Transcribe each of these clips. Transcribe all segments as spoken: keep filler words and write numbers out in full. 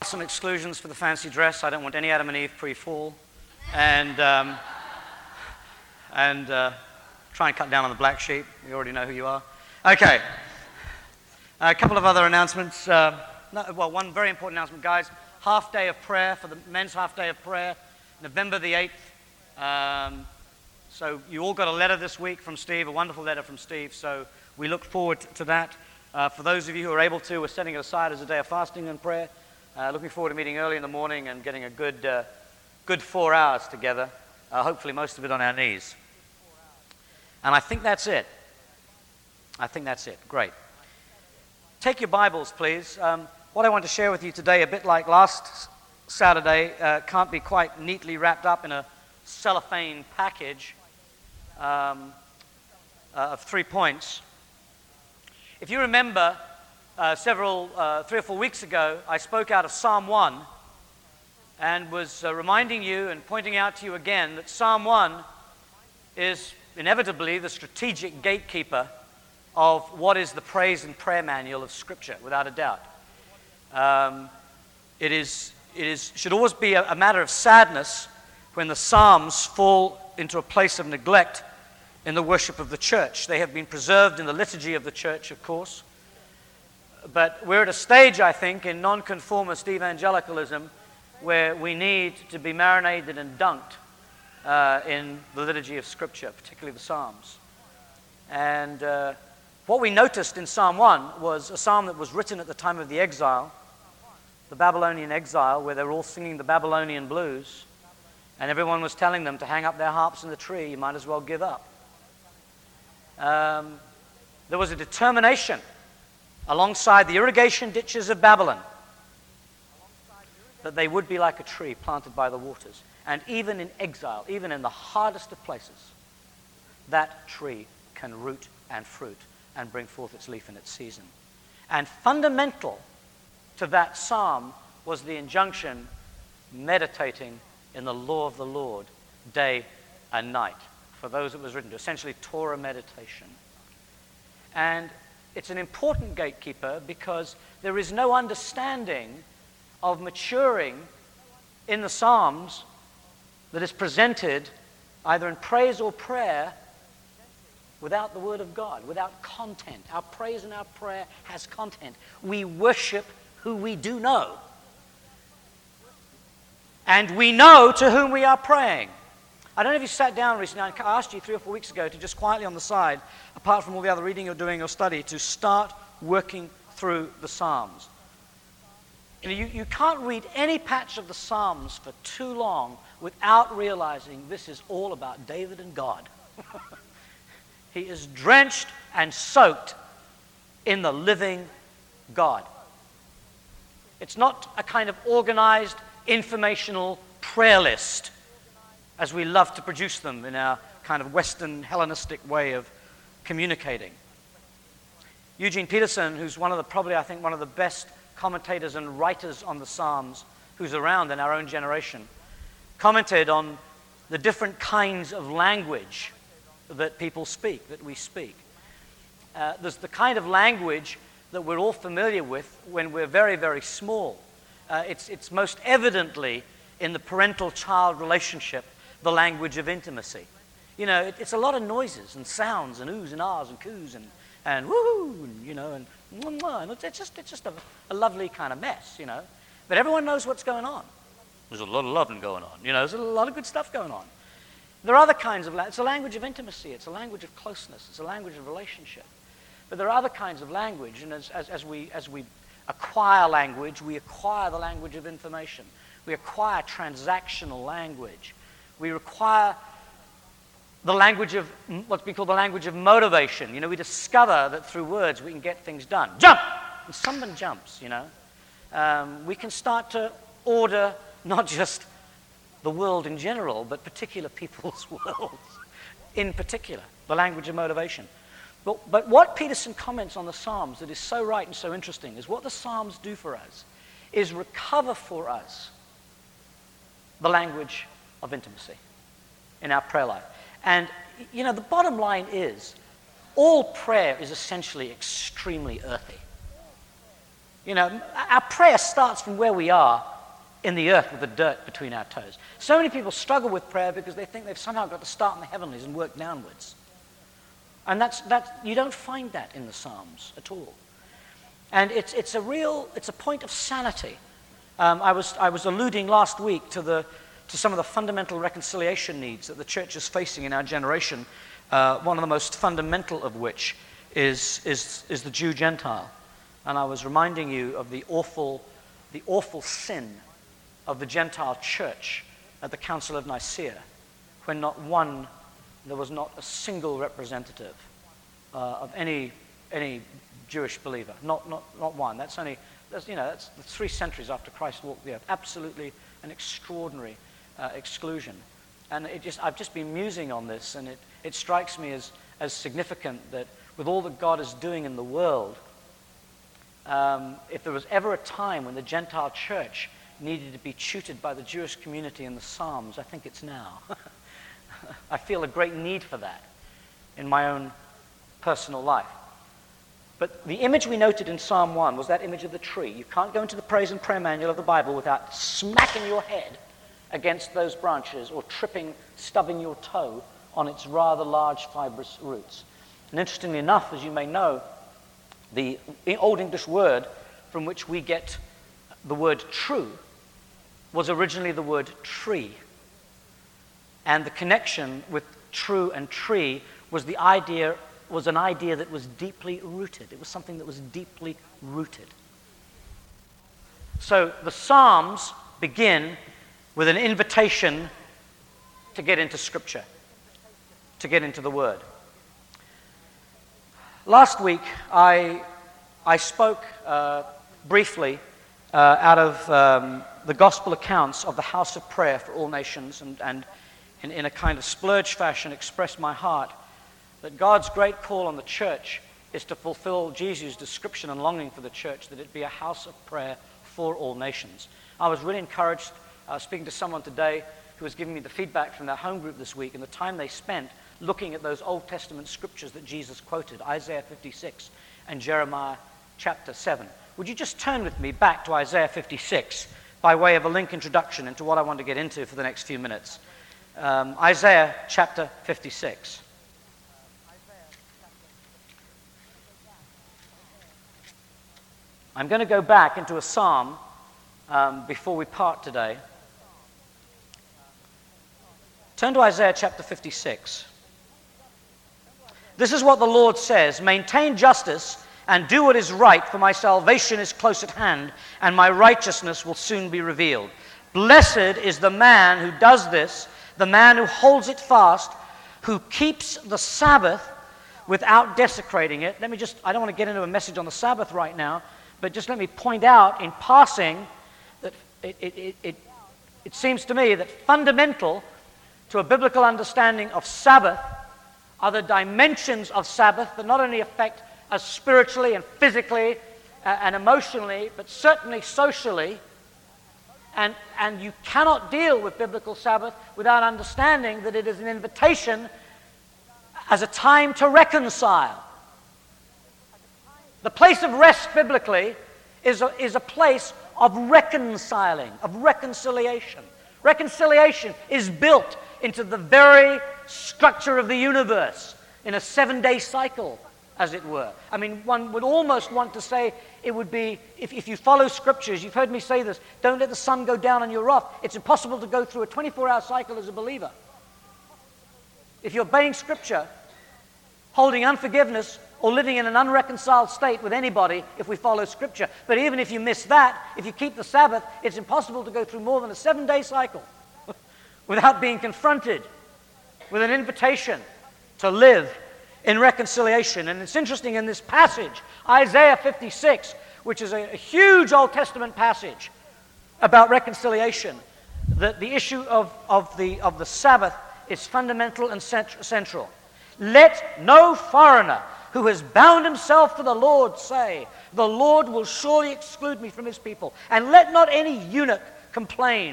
Some exclusions for the fancy dress. I don't want any Adam and Eve pre-fall. And, um, and uh, try and cut down on the black sheep. You already know who you are. Okay. A couple of other announcements. Uh, no, well, one very important announcement, guys. Half day of prayer for the men's half day of prayer, November the eighth. Um, so you all got a letter this week from Steve, a wonderful letter from Steve. So we look forward to that. Uh, for those of you who are able to, we're setting it aside as a day of fasting and prayer. Uh, looking forward to meeting early in the morning and getting a good, uh, good four hours together. Uh, hopefully most of it on our knees. And I think that's it. I think that's it. Great. Take your Bibles, please. Um, what I want to share with you today, a bit like last Saturday, uh, can't be quite neatly wrapped up in a cellophane package um, uh, of three points. If you remember, uh, several, uh, three or four weeks ago, I spoke out of Psalm one and was uh, reminding you and pointing out to you again that Psalm one is inevitably the strategic gatekeeper of what is the praise and prayer manual of Scripture, without a doubt. Um, it is, it is, should always be a, a matter of sadness when the Psalms fall into a place of neglect in the worship of the church. They have been preserved in the liturgy of the church, of course, but we're at a stage, I think, in nonconformist evangelicalism where we need to be marinated and dunked uh, in the liturgy of Scripture, particularly the Psalms. And uh, what we noticed in Psalm one was a psalm that was written at the time of the exile, the Babylonian exile, where they were all singing the Babylonian blues, and everyone was telling them to hang up their harps in the tree, you might as well give up. Um, there was a determination alongside the irrigation ditches of Babylon that they would be like a tree planted by the waters. And even in exile, even in the hardest of places, that tree can root and fruit and bring forth its leaf in its season. And fundamental to that psalm was the injunction, meditating in the law of the Lord day and night, for those it was written to, essentially Torah meditation. And it's an important gatekeeper because there is no understanding of maturing in the Psalms that is presented either in praise or prayer without the Word of God, without content. Our praise and our prayer has content. We worship who we do know. And we know to whom we are praying. I don't know if you sat down recently. I asked you three or four weeks ago to just quietly on the side, apart from all the other reading you're doing or study, to start working through the Psalms. You know, you, you can't read any patch of the Psalms for too long without realizing this is all about David and God. He is drenched and soaked in the living God. It's not a kind of organized, informational prayer list, as we love to produce them in our kind of Western Hellenistic way of communicating. Eugene Peterson, who's one of the, probably I think one of the best commentators and writers on the Psalms who's around in our own generation, commented on the different kinds of language that people speak, that we speak. Uh, there's the kind of language that we're all familiar with when we're very, very small. Uh, it's, it's most evidently in the parental-child relationship, the language of intimacy. You know, it, it's a lot of noises and sounds and oohs and ahs and coos and, and woohoo, and, you know, and mwah, mwah, and it's just, it's just a, a lovely kind of mess, you know. But everyone knows what's going on. There's a lot of loving going on. You know, there's a lot of good stuff going on. There are other kinds of language. It's a language of intimacy. It's a language of closeness. It's a language of relationship. But there are other kinds of language, and as, as, as, we, as we acquire language, we acquire the language of information. We acquire transactional language. We require the language of what's been called the language of motivation. You know, we discover that through words we can get things done. Jump! And someone jumps, you know. Um, we can start to order not just the world in general, but particular people's worlds in particular, the language of motivation. But, but what Peterson comments on the Psalms that is so right and so interesting is what the Psalms do for us is recover for us the language of intimacy in our prayer life. And, you know, the bottom line is all prayer is essentially extremely earthy. You know, our prayer starts from where we are in the earth with the dirt between our toes. So many people struggle with prayer because they think they've somehow got to start in the heavenlies and work downwards. And that's, that's, you don't find that in the Psalms at all. And it's, it's a real, it's a point of sanity. Um, I was, I was alluding last week to, the, to some of the fundamental reconciliation needs that the church is facing in our generation, uh, one of the most fundamental of which is, is, is the Jew-Gentile. And I was reminding you of the awful, the awful sin of the Gentile church at the Council of Nicaea, when not one, there was not a single representative uh, of any any Jewish believer, not not not one. That's only, that's, you know, that's three centuries after Christ walked the earth. Absolutely an extraordinary uh, exclusion, and it just I've just been musing on this, and it it strikes me as as significant that with all that God is doing in the world, um, if there was ever a time when the Gentile church needed to be tutored by the Jewish community in the Psalms, I think it's now. I feel a great need for that in my own personal life. But the image we noted in Psalm one was that image of the tree. You can't go into the praise and prayer manual of the Bible without smacking your head against those branches or tripping, stubbing your toe on its rather large fibrous roots. And interestingly enough, as you may know, the Old English word from which we get the word true was originally the word tree. And the connection with true and tree was the idea, was an idea that was deeply rooted. It was something that was deeply rooted. So the Psalms begin with an invitation to get into Scripture, to get into the Word. Last week, I, I spoke uh, briefly uh, out of um, the gospel accounts of the house of prayer for all nations, and, and in, in a kind of splurge fashion expressed my heart that God's great call on the church is to fulfill Jesus' description and longing for the church, that it be a house of prayer for all nations. I was really encouraged uh, speaking to someone today who was giving me the feedback from their home group this week and the time they spent looking at those Old Testament scriptures that Jesus quoted, Isaiah fifty-six and Jeremiah chapter seven. Would you just turn with me back to Isaiah fifty-six by way of a link introduction into what I want to get into for the next few minutes. Um, Isaiah chapter fifty-six. I'm going to go back into a psalm um, before we part today. Turn to Isaiah chapter fifty-six. This is what the Lord says: maintain justice and do what is right, for my salvation is close at hand, and my righteousness will soon be revealed. Blessed is the man who does this, the man who holds it fast, who keeps the Sabbath without desecrating it. Let me just, I don't want to get into a message on the Sabbath right now, but just let me point out in passing that it, it, it, it, it seems to me that fundamental to a biblical understanding of Sabbath are the dimensions of Sabbath that not only affect us spiritually and physically uh, and emotionally, but certainly socially. And, and you cannot deal with biblical Sabbath without understanding that it is an invitation as a time to reconcile. The place of rest biblically is a, is a place of reconciling, of reconciliation. Reconciliation is built into the very structure of the universe in a seven-day cycle, as it were. I mean, one would almost want to say it would be, if, if you follow scriptures, you've heard me say this, don't let the sun go down on your wrath. It's impossible to go through a twenty-four hour cycle as a believer. If you're obeying scripture, holding unforgiveness, or living in an unreconciled state with anybody if we follow scripture. But even if you miss that, if you keep the Sabbath, it's impossible to go through more than a seven-day cycle without being confronted with an invitation to live in reconciliation. And it's interesting in this passage, Isaiah fifty-six, which is a, a huge Old Testament passage about reconciliation, that the issue of, of, the, of the Sabbath is fundamental and cent- central. Let no foreigner who has bound himself to the Lord say, the Lord will surely exclude me from his people. And let not any eunuch complain,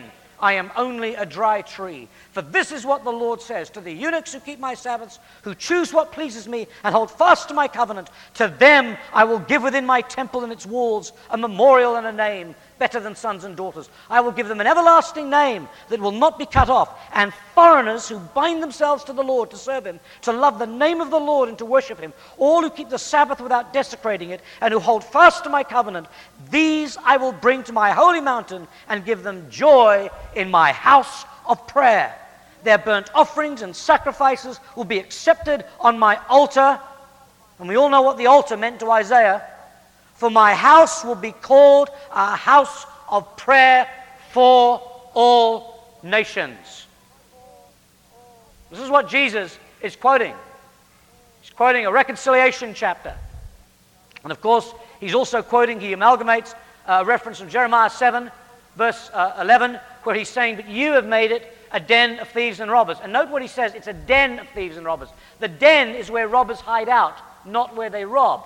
I am only a dry tree. For this is what the Lord says to the eunuchs who keep my Sabbaths, who choose what pleases me and hold fast to my covenant. To them I will give within my temple and its walls a memorial and a name better than sons and daughters. I will give them an everlasting name that will not be cut off. And foreigners who bind themselves to the Lord to serve him, to love the name of the Lord and to worship him, all who keep the Sabbath without desecrating it and who hold fast to my covenant, these I will bring to my holy mountain and give them joy in my house of prayer. Their burnt offerings and sacrifices will be accepted on my altar. And we all know what the altar meant to Isaiah. For my house will be called a house of prayer for all nations. This is what Jesus is quoting. He's quoting a reconciliation chapter. And of course, he's also quoting, he amalgamates a reference from Jeremiah seven, verse uh, eleven, where he's saying that you have made it a den of thieves and robbers. And note what he says, it's a den of thieves and robbers. The den is where robbers hide out, not where they rob.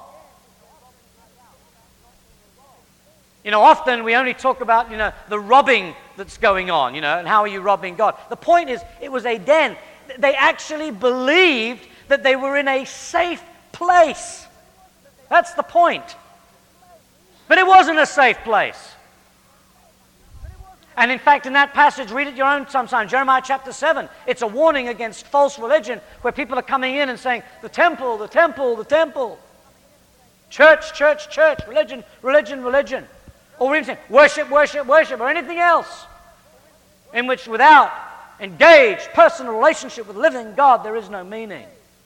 You know, often we only talk about, you know, the robbing that's going on, you know, and how are you robbing God. The point is, it was a den. They actually believed that they were in a safe place. That's the point. But it wasn't a safe place. And in fact, in that passage, read it your own sometime, Jeremiah chapter seven, it's a warning against false religion where people are coming in and saying, the temple, the temple, the temple. Church, church, church, religion, religion, religion. Or even saying, worship, worship, worship, or anything else in which without engaged personal relationship with living God, there is no meaning.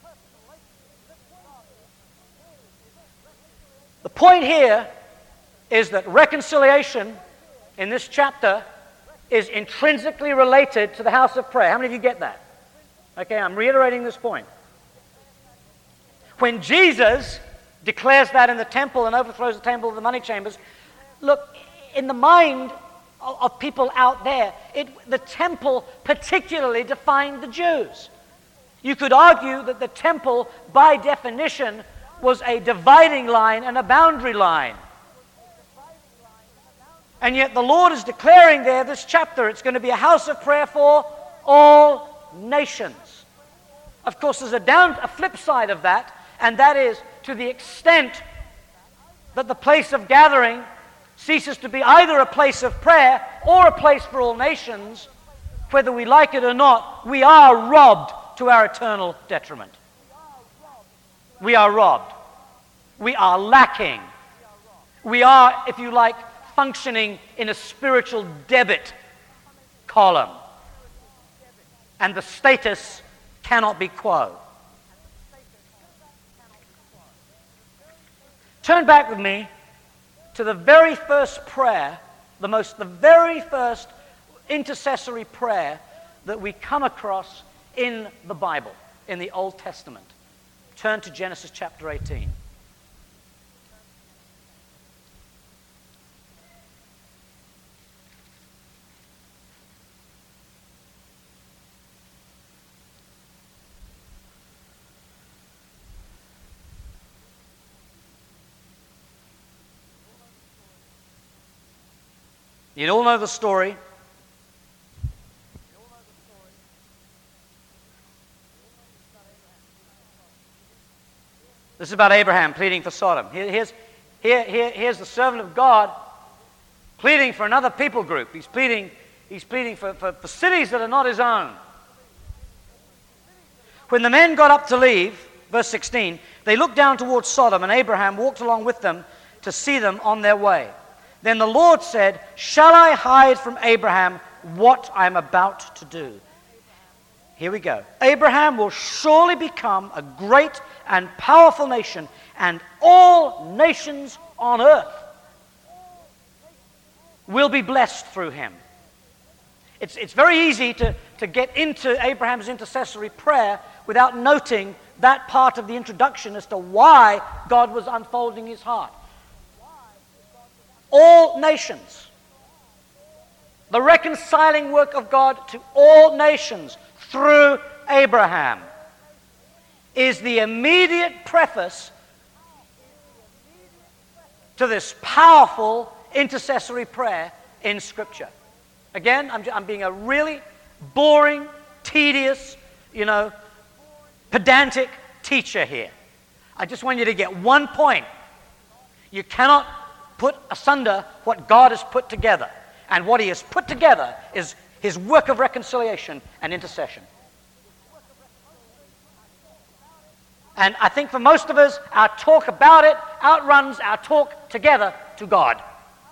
The point here is that reconciliation in this chapter is intrinsically related to the house of prayer. How many of you get that? Okay, I'm reiterating this point. When Jesus declares that in the temple and overthrows the temple of the money chambers, look, in the mind of, of people out there, it, the temple particularly defined the Jews. You could argue that the temple, by definition, was a dividing line and a boundary line. And yet the Lord is declaring there, this chapter, it's going to be a house of prayer for all nations. Of course, there's a, down, a flip side of that, and that is to the extent that the place of gathering ceases to be either a place of prayer or a place for all nations, whether we like it or not, we are robbed to our eternal detriment. We are robbed. We are lacking. We are, if you like, functioning in a spiritual debit column. And the status cannot be quo. Turn back with me to the very first prayer, the most, the very first intercessory prayer that we come across in the Bible, in the Old Testament. Turn to Genesis chapter eighteen. You all know the story. This is about Abraham pleading for Sodom. Here, here's, here, here, here's the servant of God pleading for another people group. He's pleading, he's pleading for, for, for cities that are not his own. When the men got up to leave, verse sixteen, they looked down towards Sodom, and Abraham walked along with them to see them on their way. Then the Lord said, shall I hide from Abraham what I am about to do? Here we go. Abraham will surely become a great and powerful nation, and all nations on earth will be blessed through him. It's, it's very easy to, to get into Abraham's intercessory prayer without noting that part of the introduction as to why God was unfolding his heart. All nations. The reconciling work of God to all nations through Abraham is the immediate preface to this powerful intercessory prayer in Scripture. Again, I'm, I'm being a really boring, tedious, you know, pedantic teacher here. I just want you to get one point. You cannot put asunder what God has put together. And what he has put together is his work of reconciliation and intercession. And I think for most of us, our talk about it outruns our talk together to God.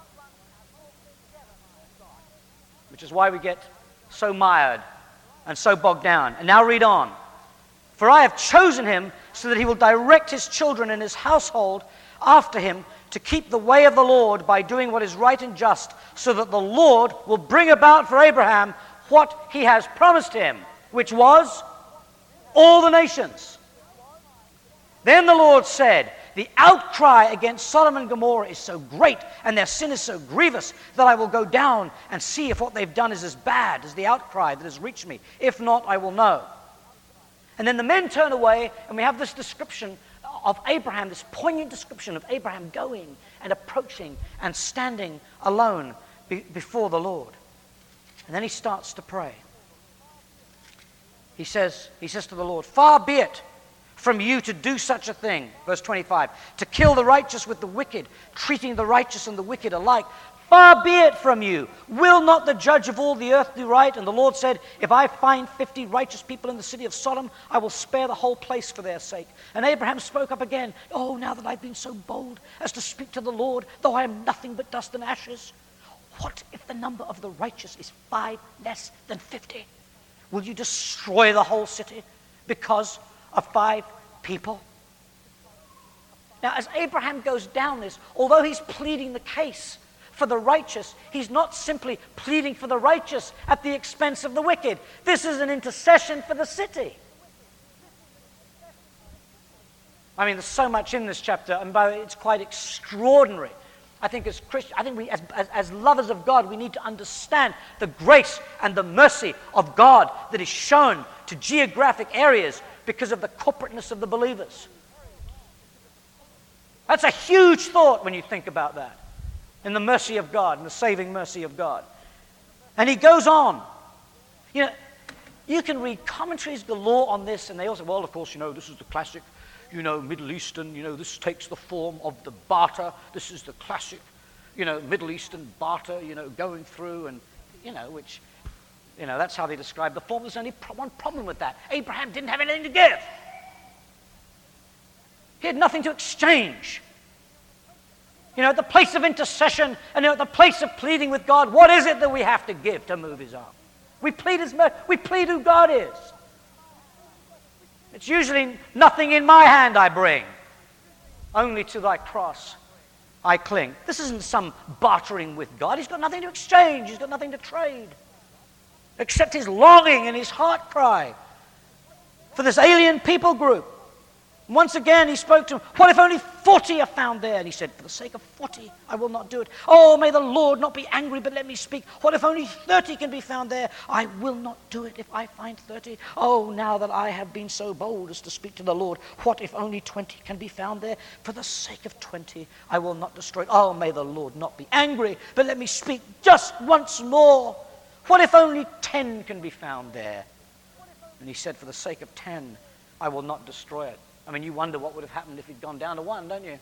Which is why we get so mired and so bogged down. And now read on. For I have chosen him so that he will direct his children and his household after him to keep the way of the Lord by doing what is right and just, so that the Lord will bring about for Abraham what he has promised him, which was all the nations. Then the Lord said, the outcry against Sodom and Gomorrah is so great, and their sin is so grievous, that I will go down and see if what they've done is as bad as the outcry that has reached me. If not, I will know. And then the men turn away, and we have this description of Abraham, this poignant description of Abraham going and approaching and standing alone be- before the Lord. And then he starts to pray. He says, he says to the Lord, far be it from you to do such a thing, verse twenty-five, to kill the righteous with the wicked, treating the righteous and the wicked alike. Far be it from you. Will not the judge of all the earth do right? And the Lord said, if I find fifty righteous people in the city of Sodom, I will spare the whole place for their sake. And Abraham spoke up again, oh, now that I've been so bold as to speak to the Lord, though I am nothing but dust and ashes, what if the number of the righteous is five less than fifty? Will you destroy the whole city because of five people? Now, as Abraham goes down this, although he's pleading the case for the righteous, he's not simply pleading for the righteous at the expense of the wicked. This is an intercession for the city. I mean, there's so much in this chapter, and by the way, it's quite extraordinary. I think as Christians, I think we, as, as, as lovers of God, we need to understand the grace and the mercy of God that is shown to geographic areas because of the corporateness of the believers. That's a huge thought when you think about that. In the mercy of God, and the saving mercy of God. And he goes on. You know, you can read commentaries galore on this, and they all say, well, of course, you know, this is the classic, you know, Middle Eastern, you know, this takes the form of the barter. This is the classic, you know, Middle Eastern barter, you know, going through, and, you know, which, you know, that's how they describe the form. There's only pro- one problem with that. Abraham didn't have anything to give. He had nothing to exchange. You know, at the place of intercession and at the place of pleading with God, what is it that we have to give to move his arm? We plead his mercy. We plead who God is. It's usually nothing in my hand I bring. Only to thy cross I cling. This isn't some bartering with God. He's got nothing to exchange. He's got nothing to trade. Except his longing and his heart cry for this alien people group. Once again, he spoke to him. What if only forty are found there? And he said, for the sake of forty, I will not do it. Oh, may the Lord not be angry, but let me speak. What if only thirty can be found there? I will not do it if I find thirty. Oh, now that I have been so bold as to speak to the Lord, what if only twenty can be found there? For the sake of twenty, I will not destroy it. Oh, may the Lord not be angry, but let me speak just once more. What if only ten can be found there? And he said, for the sake of ten, I will not destroy it. I mean, you wonder what would have happened if he'd gone down to one, don't you?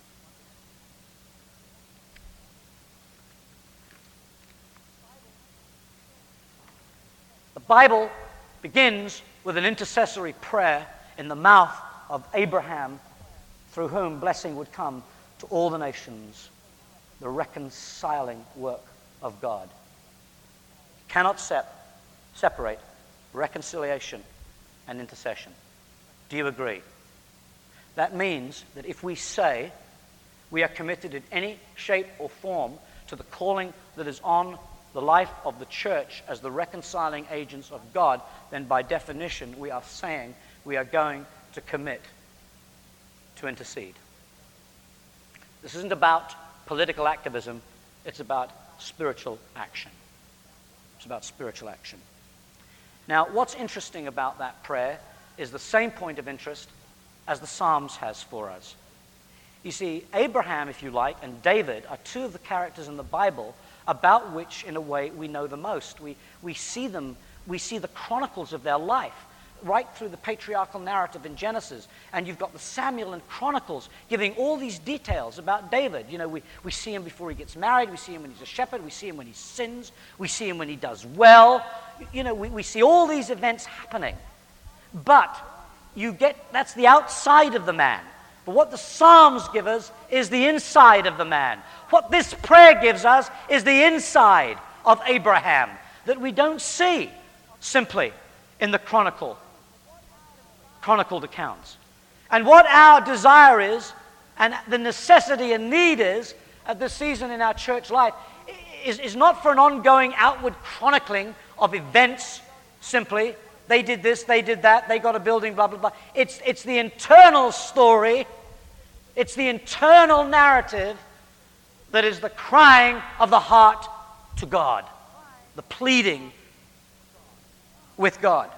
The Bible begins with an intercessory prayer in the mouth of Abraham, through whom blessing would come to all the nations, the reconciling work of God. You cannot sep- separate reconciliation and intercession. Do you agree? That means that if we say we are committed in any shape or form to the calling that is on the life of the church as the reconciling agents of God, then by definition we are saying we are going to commit to intercede. This isn't about political activism, it's about spiritual action. It's about spiritual action. Now, what's interesting about that prayer is the same point of interest as the Psalms has for us. You see, Abraham, if you like, and David are two of the characters in the Bible about which, in a way, we know the most. We, we see them, we see the chronicles of their life right through the patriarchal narrative in Genesis. And you've got the Samuel and Chronicles giving all these details about David. You know, we, we see him before he gets married. We see him when he's a shepherd. We see him when he sins. We see him when he does well. You know, we, we see all these events happening. But you get, that's the outside of the man. But what the Psalms give us is the inside of the man. What this prayer gives us is the inside of Abraham that we don't see simply in the chronicle, chronicled accounts. And what our desire is, and the necessity and need is at this season in our church life, is, is not for an ongoing outward chronicling of events simply. They did this, they did that, they got a building, blah, blah, blah. It's, it's the internal story. It's the internal narrative that is the crying of the heart to God, the pleading with God.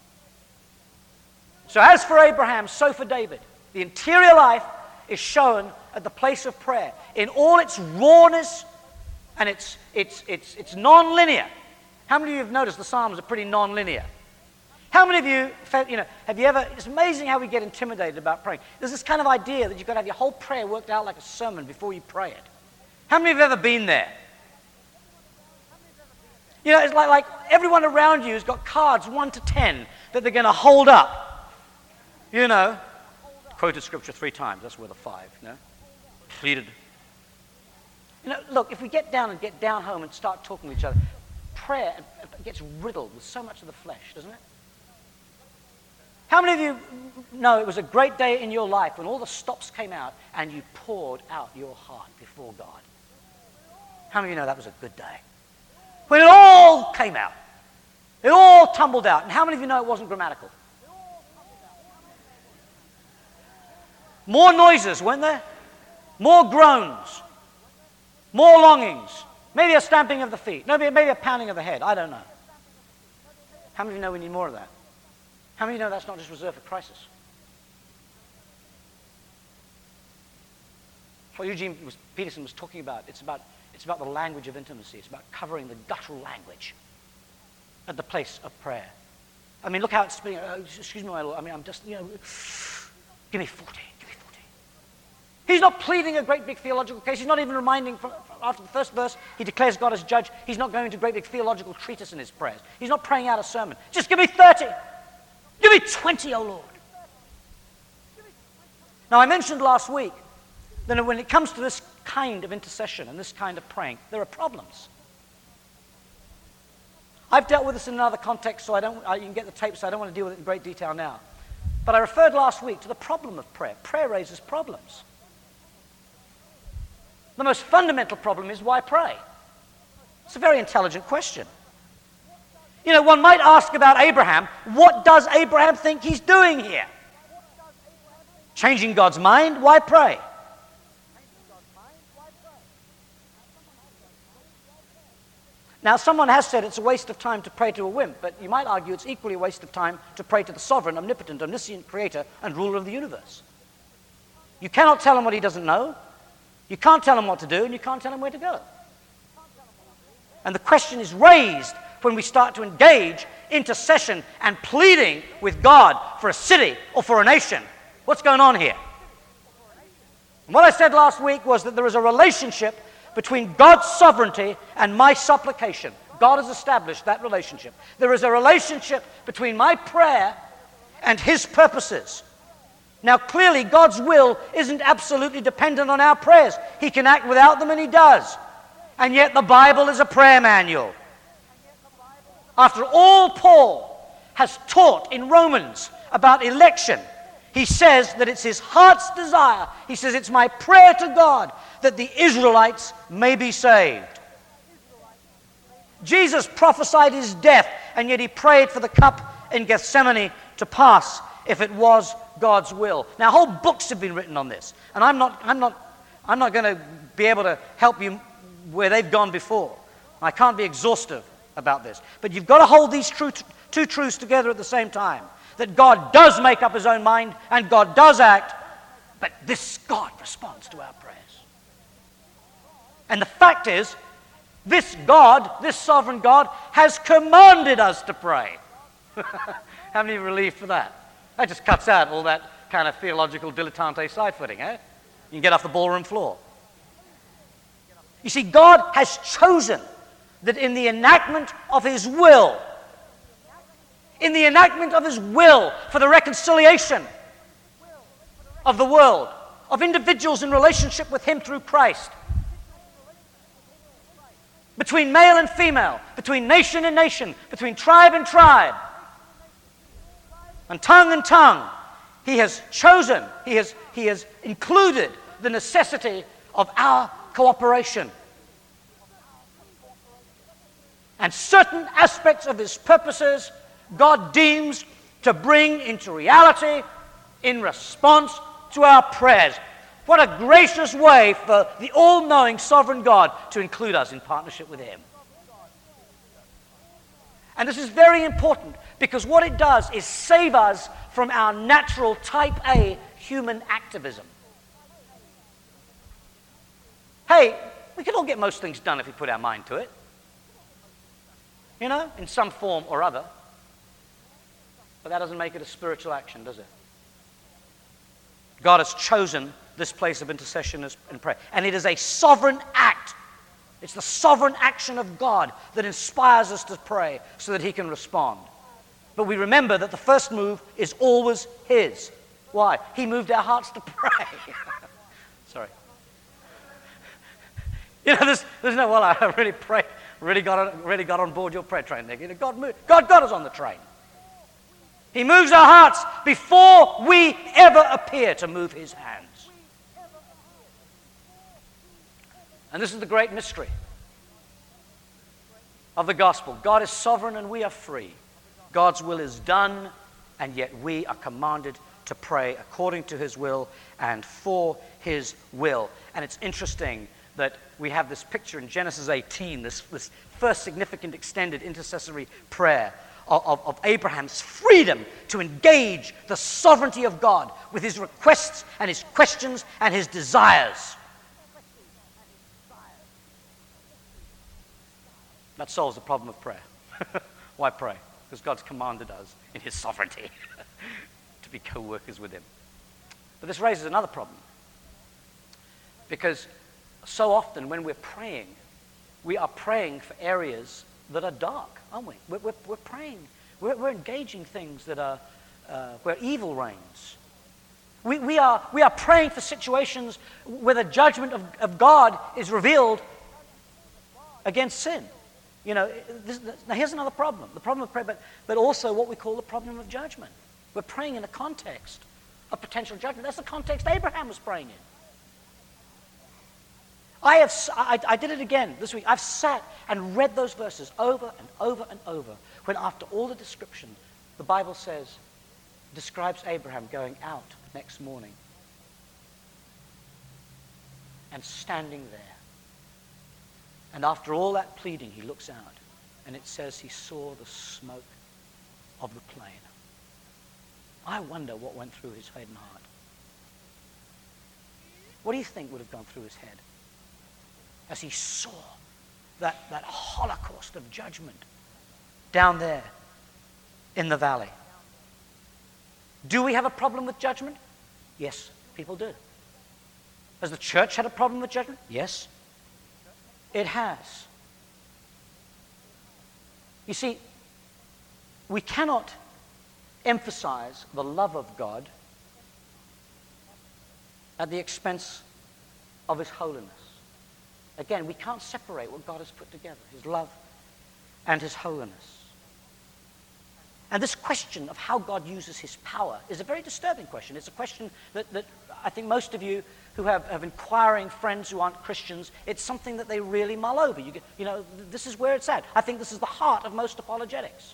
So as for Abraham, so for David. The interior life is shown at the place of prayer in all its rawness and its, its, its, its non-linear. How many of you have noticed the Psalms are pretty non-linear? How many of you, felt, you know, have you ever, it's amazing how we get intimidated about praying. There's this kind of idea that you've got to have your whole prayer worked out like a sermon before you pray it. How many of you have ever been there? You know, it's like, like everyone around you has got cards one to ten that they're going to hold up. You know, quoted scripture three times, that's worth a five, you know. Pleaded. You know, look, if we get down and get down home and start talking to each other, prayer gets riddled with so much of the flesh, doesn't it? How many of you know it was a great day in your life when all the stops came out and you poured out your heart before God? How many of you know that was a good day? When it all came out. It all tumbled out. And how many of you know it wasn't grammatical? More noises, weren't there? More groans. More longings. Maybe a stamping of the feet. Maybe, maybe a pounding of the head. I don't know. How many of you know we need more of that? How many of you know that's not just reserved for crisis? What Eugene was, Peterson was talking about, it's about, it's about the language of intimacy. It's about covering the guttural language at the place of prayer. I mean, look how it's speaking. Oh, excuse me, my Lord. I mean, I'm just, you know, give me forty. Give me forty. He's not pleading a great big theological case. He's not even reminding, from, after the first verse, he declares God as judge. He's not going into great big theological treatise in his prayers. He's not praying out a sermon. Just give me thirty. Give me twenty, oh Lord. Now, I mentioned last week that when it comes to this kind of intercession and this kind of praying, there are problems. I've dealt with this in another context, so I don't, I, you can get the tape, so I don't want to deal with it in great detail now. But I referred last week to the problem of prayer. Prayer raises problems. The most fundamental problem is, why pray? It's a very intelligent question. You know, one might ask about Abraham, what does Abraham think he's doing here? Changing God's mind? Why pray? Now, someone has said it's a waste of time to pray to a wimp, but you might argue it's equally a waste of time to pray to the sovereign, omnipotent, omniscient creator and ruler of the universe. You cannot tell him what he doesn't know. You can't tell him what to do, and you can't tell him where to go. And the question is raised when we start to engage intercession and pleading with God for a city or for a nation. What's going on here? And what I said last week was that there is a relationship between God's sovereignty and my supplication. God has established that relationship. There is a relationship between my prayer and His purposes. Now, clearly, God's will isn't absolutely dependent on our prayers. He can act without them, and He does. And yet the Bible is a prayer manual. After all Paul has taught in Romans about election, he says that it's his heart's desire. He says, it's my prayer to God that the Israelites may be saved. Jesus prophesied his death, and yet he prayed for the cup in Gethsemane to pass if it was God's will. Now, whole books have been written on this, and I'm not, I'm not, I'm not going to be able to help you where they've gone before. I can't be exhaustive about this. But you've got to hold these true, two truths together at the same time. That God does make up His own mind and God does act, but this God responds to our prayers. And the fact is, This God, this sovereign God, has commanded us to pray. How many are relieved for that? That just cuts out all that kind of theological dilettante side-footing, eh? You can get off the ballroom floor. You see, God has chosen that in the enactment of His will, in the enactment of His will for the reconciliation of the world, of individuals in relationship with Him through Christ, between male and female, between nation and nation, between tribe and tribe, and tongue and tongue, He has chosen, He has, he has included the necessity of our cooperation. And certain aspects of His purposes God deems to bring into reality in response to our prayers. What a gracious way for the all-knowing sovereign God to include us in partnership with Him. And this is very important because what it does is save us from our natural type A human activism. Hey, we can all get most things done if we put our mind to it. You know, in some form or other. But that doesn't make it a spiritual action, does it? God has chosen this place of intercession and prayer. And it is a sovereign act. It's the sovereign action of God that inspires us to pray so that He can respond. But we remember that the first move is always His. Why? He moved our hearts to pray. Sorry. You know, there's, there's no, well, I really prayed, really got on, really got on board your prayer train there. You know, God, moved, God got us on the train. He moves our hearts before we ever appear to move His hands. And this is the great mystery of the gospel. God is sovereign and we are free. God's will is done, and yet we are commanded to pray according to His will and for His will. And it's interesting that we have this picture in Genesis eighteen, this, this first significant extended intercessory prayer of, of, of Abraham's freedom to engage the sovereignty of God with his requests and his questions and his desires. That solves the problem of prayer. Why pray? Because God's commanded us in His sovereignty to be co-workers with Him. But this raises another problem. Because so often when we're praying, we are praying for areas that are dark, aren't we? We're, we're, we're praying. We're, we're engaging things that are uh, where evil reigns. We, we, are, we are praying for situations where the judgment of, of God is revealed against sin. You know, this, this, now here's another problem. The problem of prayer, but, but also what we call the problem of judgment. We're praying in a context of potential judgment. That's the context Abraham was praying in. I have, I, I did it again this week. I've sat and read those verses over and over and over, when after all the description, the Bible says, describes Abraham going out next morning and standing there. And after all that pleading, he looks out, and it says he saw the smoke of the plain. I wonder what went through his head and heart. What do you think would have gone through his head as he saw that, that holocaust of judgment down there in the valley? Do we have a problem with judgment? Yes, people do. Has the church had a problem with judgment? Yes, it has. You see, we cannot emphasize the love of God at the expense of His holiness. Again, we can't separate what God has put together, His love and His holiness. And this question of how God uses His power is a very disturbing question. It's a question that, that I think most of you who have, have inquiring friends who aren't Christians, it's something that they really mull over. You, get, you know, this is where it's at. I think this is the heart of most apologetics.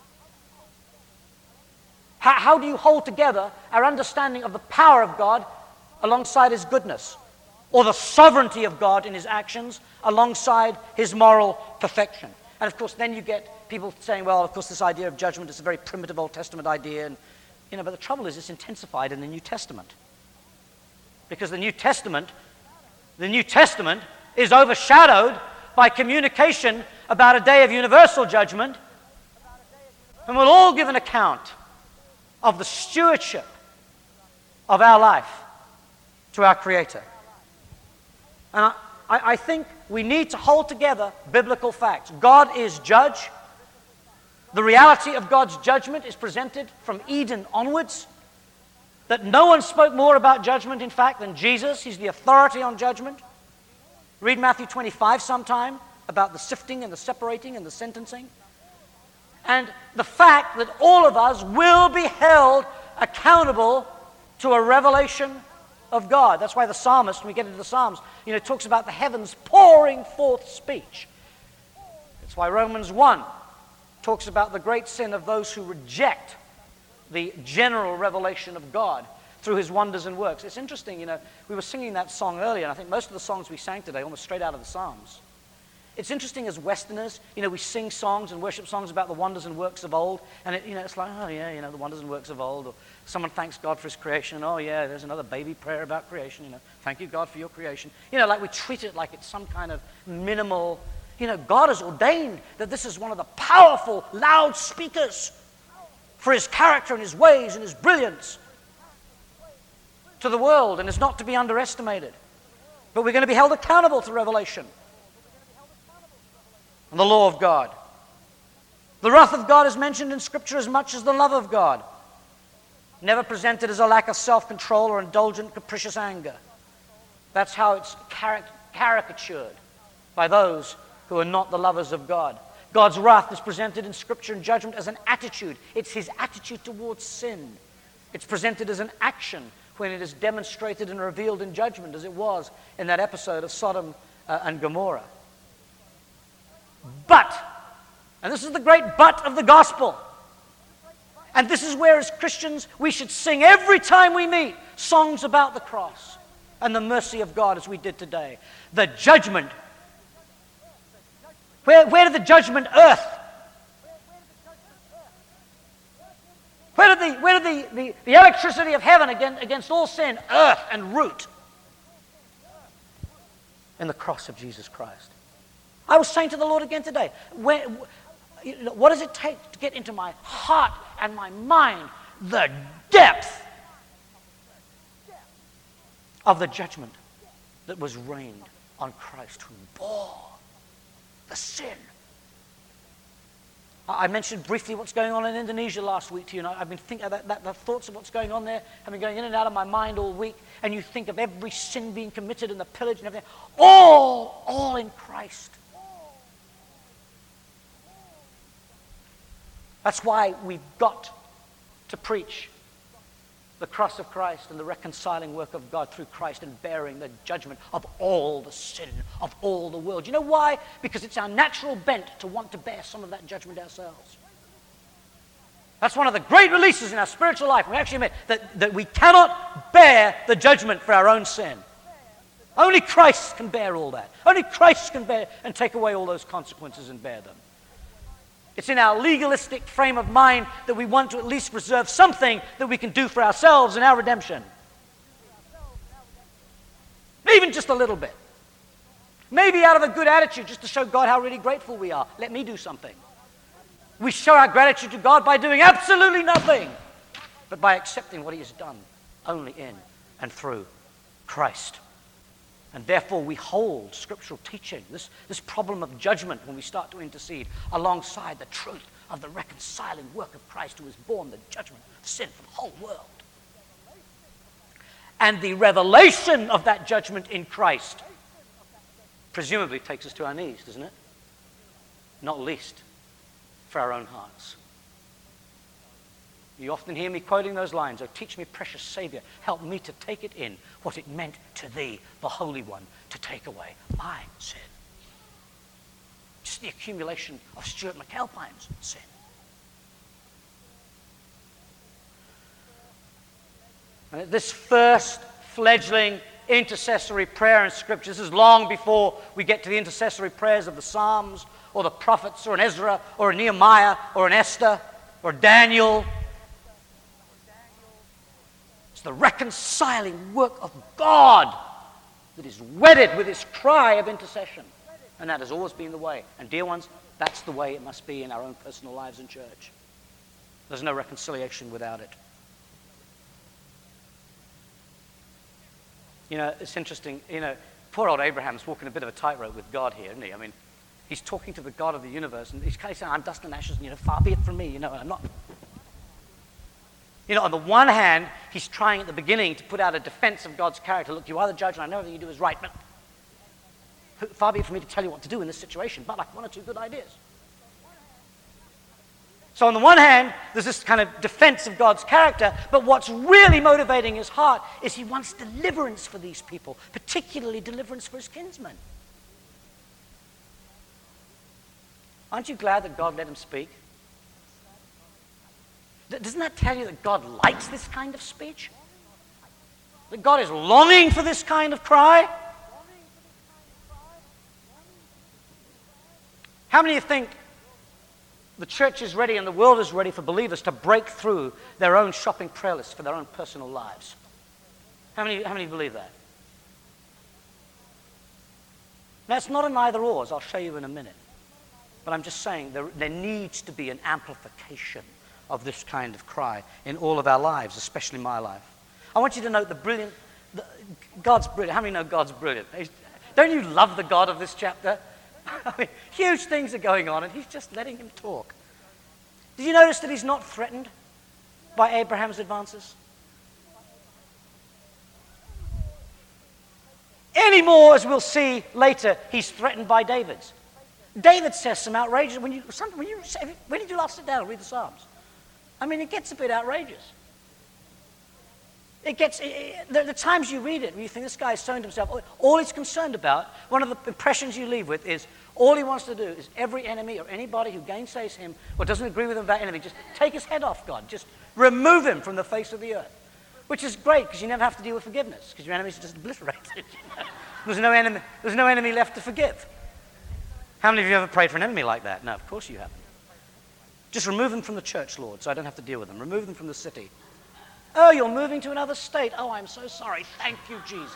How, how do you hold together our understanding of the power of God alongside His goodness, or the sovereignty of God in His actions alongside His moral perfection? And of course, then you get people saying, well, of course, this idea of judgment is a very primitive Old Testament idea. And, you know, but the trouble is it's intensified in the New Testament. Because the New Testament, the New Testament is overshadowed by communication about a day of universal judgment, and we'll all give an account of the stewardship of our life to our Creator. And I, I, I think we need to hold together biblical facts. God is judge. The reality of God's judgment is presented from Eden onwards. That no one spoke more about judgment, in fact, than Jesus. He's the authority on judgment. Read Matthew twenty-five sometime about the sifting and the separating and the sentencing. And the fact that all of us will be held accountable to a revelation of God. That's why the psalmist, when we get into the Psalms, you know, talks about the heavens pouring forth speech. That's why Romans one talks about the great sin of those who reject the general revelation of God through his wonders and works. It's interesting, you know, we were singing that song earlier, and I think most of the songs we sang today almost straight out of the Psalms. It's interesting as Westerners, you know, we sing songs and worship songs about the wonders and works of old, and it, you know, it's like, oh yeah, you know, the wonders and works of old, or someone thanks God for his creation, oh yeah, there's another baby prayer about creation, you know, thank you God for your creation. You know, like we treat it like it's some kind of minimal, you know, God has ordained that this is one of the powerful, loud speakers for his character and his ways and his brilliance to the world, and is not to be underestimated. But we're going to be held accountable to revelation and the law of God. The wrath of God is mentioned in Scripture as much as the love of God, never presented as a lack of self-control or indulgent, capricious anger. That's how it's caric- caricatured by those who are not the lovers of God. God's wrath is presented in Scripture and judgment as an attitude. It's his attitude towards sin. It's presented as an action when it is demonstrated and revealed in judgment, as it was in that episode of Sodom uh, and Gomorrah. But, and this is the great but of the gospel, and this is where as Christians we should sing every time we meet songs about the cross and the mercy of God as we did today. The judgment. Where, where did the judgment earth? Where did the, where did the, the, the electricity of heaven against, against all sin, earth and root? In the cross of Jesus Christ. I was saying to the Lord again today, where, what does it take to get into my heart and my mind the depth of the judgment that was rained on Christ, who bore the sin? I mentioned briefly what's going on in Indonesia last week to you, and I've been thinking that, that the thoughts of what's going on there have been going in and out of my mind all week, and you think of every sin being committed and the pillage and everything, all, all in Christ. That's why we've got to preach the cross of Christ and the reconciling work of God through Christ and bearing the judgment of all the sin of all the world. You know why? Because it's our natural bent to want to bear some of that judgment ourselves. That's one of the great releases in our spiritual life. We actually admit that, that we cannot bear the judgment for our own sin. Only Christ can bear all that. Only Christ can bear and take away all those consequences and bear them. It's in our legalistic frame of mind that we want to at least reserve something that we can do for ourselves in our redemption. Even just a little bit. Maybe out of a good attitude, just to show God how really grateful we are. Let me do something. We show our gratitude to God by doing absolutely nothing, but by accepting what he has done only in and through Christ. And therefore we hold scriptural teaching, this, this problem of judgment when we start to intercede, alongside the truth of the reconciling work of Christ, who has borne the judgment of sin for the whole world. And the revelation of that judgment in Christ presumably takes us to our knees, doesn't it? Not least for our own hearts. You often hear me quoting those lines, "Oh, teach me, precious Savior, help me to take it in, what it meant to thee, the Holy One, to take away my sin." Just the accumulation of Stuart McAlpine's sin. And this first fledgling intercessory prayer in Scripture, this is long before we get to the intercessory prayers of the Psalms, or the prophets, or an Ezra, or a Nehemiah, or an Esther, or Daniel. The reconciling work of God that is wedded with his cry of intercession And that has always been the way. And dear ones, that's the way it must be in our own personal lives in church. There's no reconciliation without it. You know, it's interesting, you know, poor old Abraham's walking a bit of a tightrope with God here, isn't he? I mean, he's talking to the God of the universe, and he's kind of saying, I'm dust and ashes, and, you know, far be it from me, you know, I'm not... You know, on the one hand, he's trying at the beginning to put out a defense of God's character. Look, you are the judge, and I know everything you do is right, but far be it from me to tell you what to do in this situation, but like one or two good ideas. So on the one hand, there's this kind of defense of God's character, but what's really motivating his heart is he wants deliverance for these people, particularly deliverance for his kinsmen. Aren't you glad that God let him speak? Doesn't that tell you that God likes this kind of speech? That God is longing for this kind of cry? How many of you think the church is ready and the world is ready for believers to break through their own shopping prayer list for their own personal lives? How many, how many believe that? Now, it's not an either-or, as I'll show you in a minute. But I'm just saying there, there needs to be an amplification of this kind of cry in all of our lives, especially my life. I want you to note the brilliant, the, God's brilliant. How many know God's brilliant? He's, don't you love the God of this chapter? I mean, huge things are going on, and he's just letting him talk. Did you notice that he's not threatened by Abraham's advances? Any more, as we'll see later, he's threatened by David's. David says some outrageous, when you, some, when you when did you last sit down and read the Psalms? I mean, it gets a bit outrageous. It gets, it, it, the, the times you read it, and you think this guy's sown himself, all, all he's concerned about, one of the impressions you leave with is, all he wants to do is every enemy or anybody who gainsays him or doesn't agree with him about anything, just take his head off, God. Just remove him from the face of the earth. Which is great, because you never have to deal with forgiveness, because your enemies are just obliterated. You know? There's no enemy, there's no enemy left to forgive. How many of you ever prayed for an enemy like that? No, of course you haven't. Just remove them from the church, Lord, so I don't have to deal with them. Remove them from the city. Oh, you're moving to another state. Oh, I'm so sorry. Thank you, Jesus.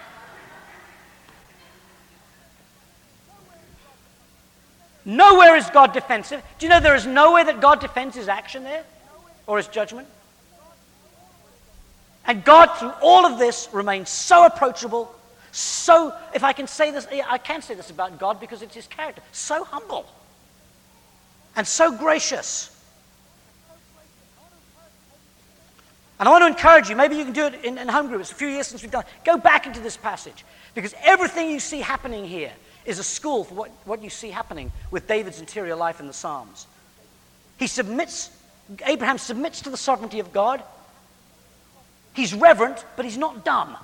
Nowhere is God defensive. Do you know there is nowhere that God defends his action there or his judgment? And God, through all of this, remains so approachable, so, if I can say this, I can say this about God because it's his character, so humble and so gracious. And I want to encourage you, maybe you can do it in, in home group. It's a few years since we've done it. Go back into this passage, because everything you see happening here is a school for what, what you see happening with David's interior life in the Psalms. He submits, Abraham submits to the sovereignty of God. He's reverent, but he's not dumb.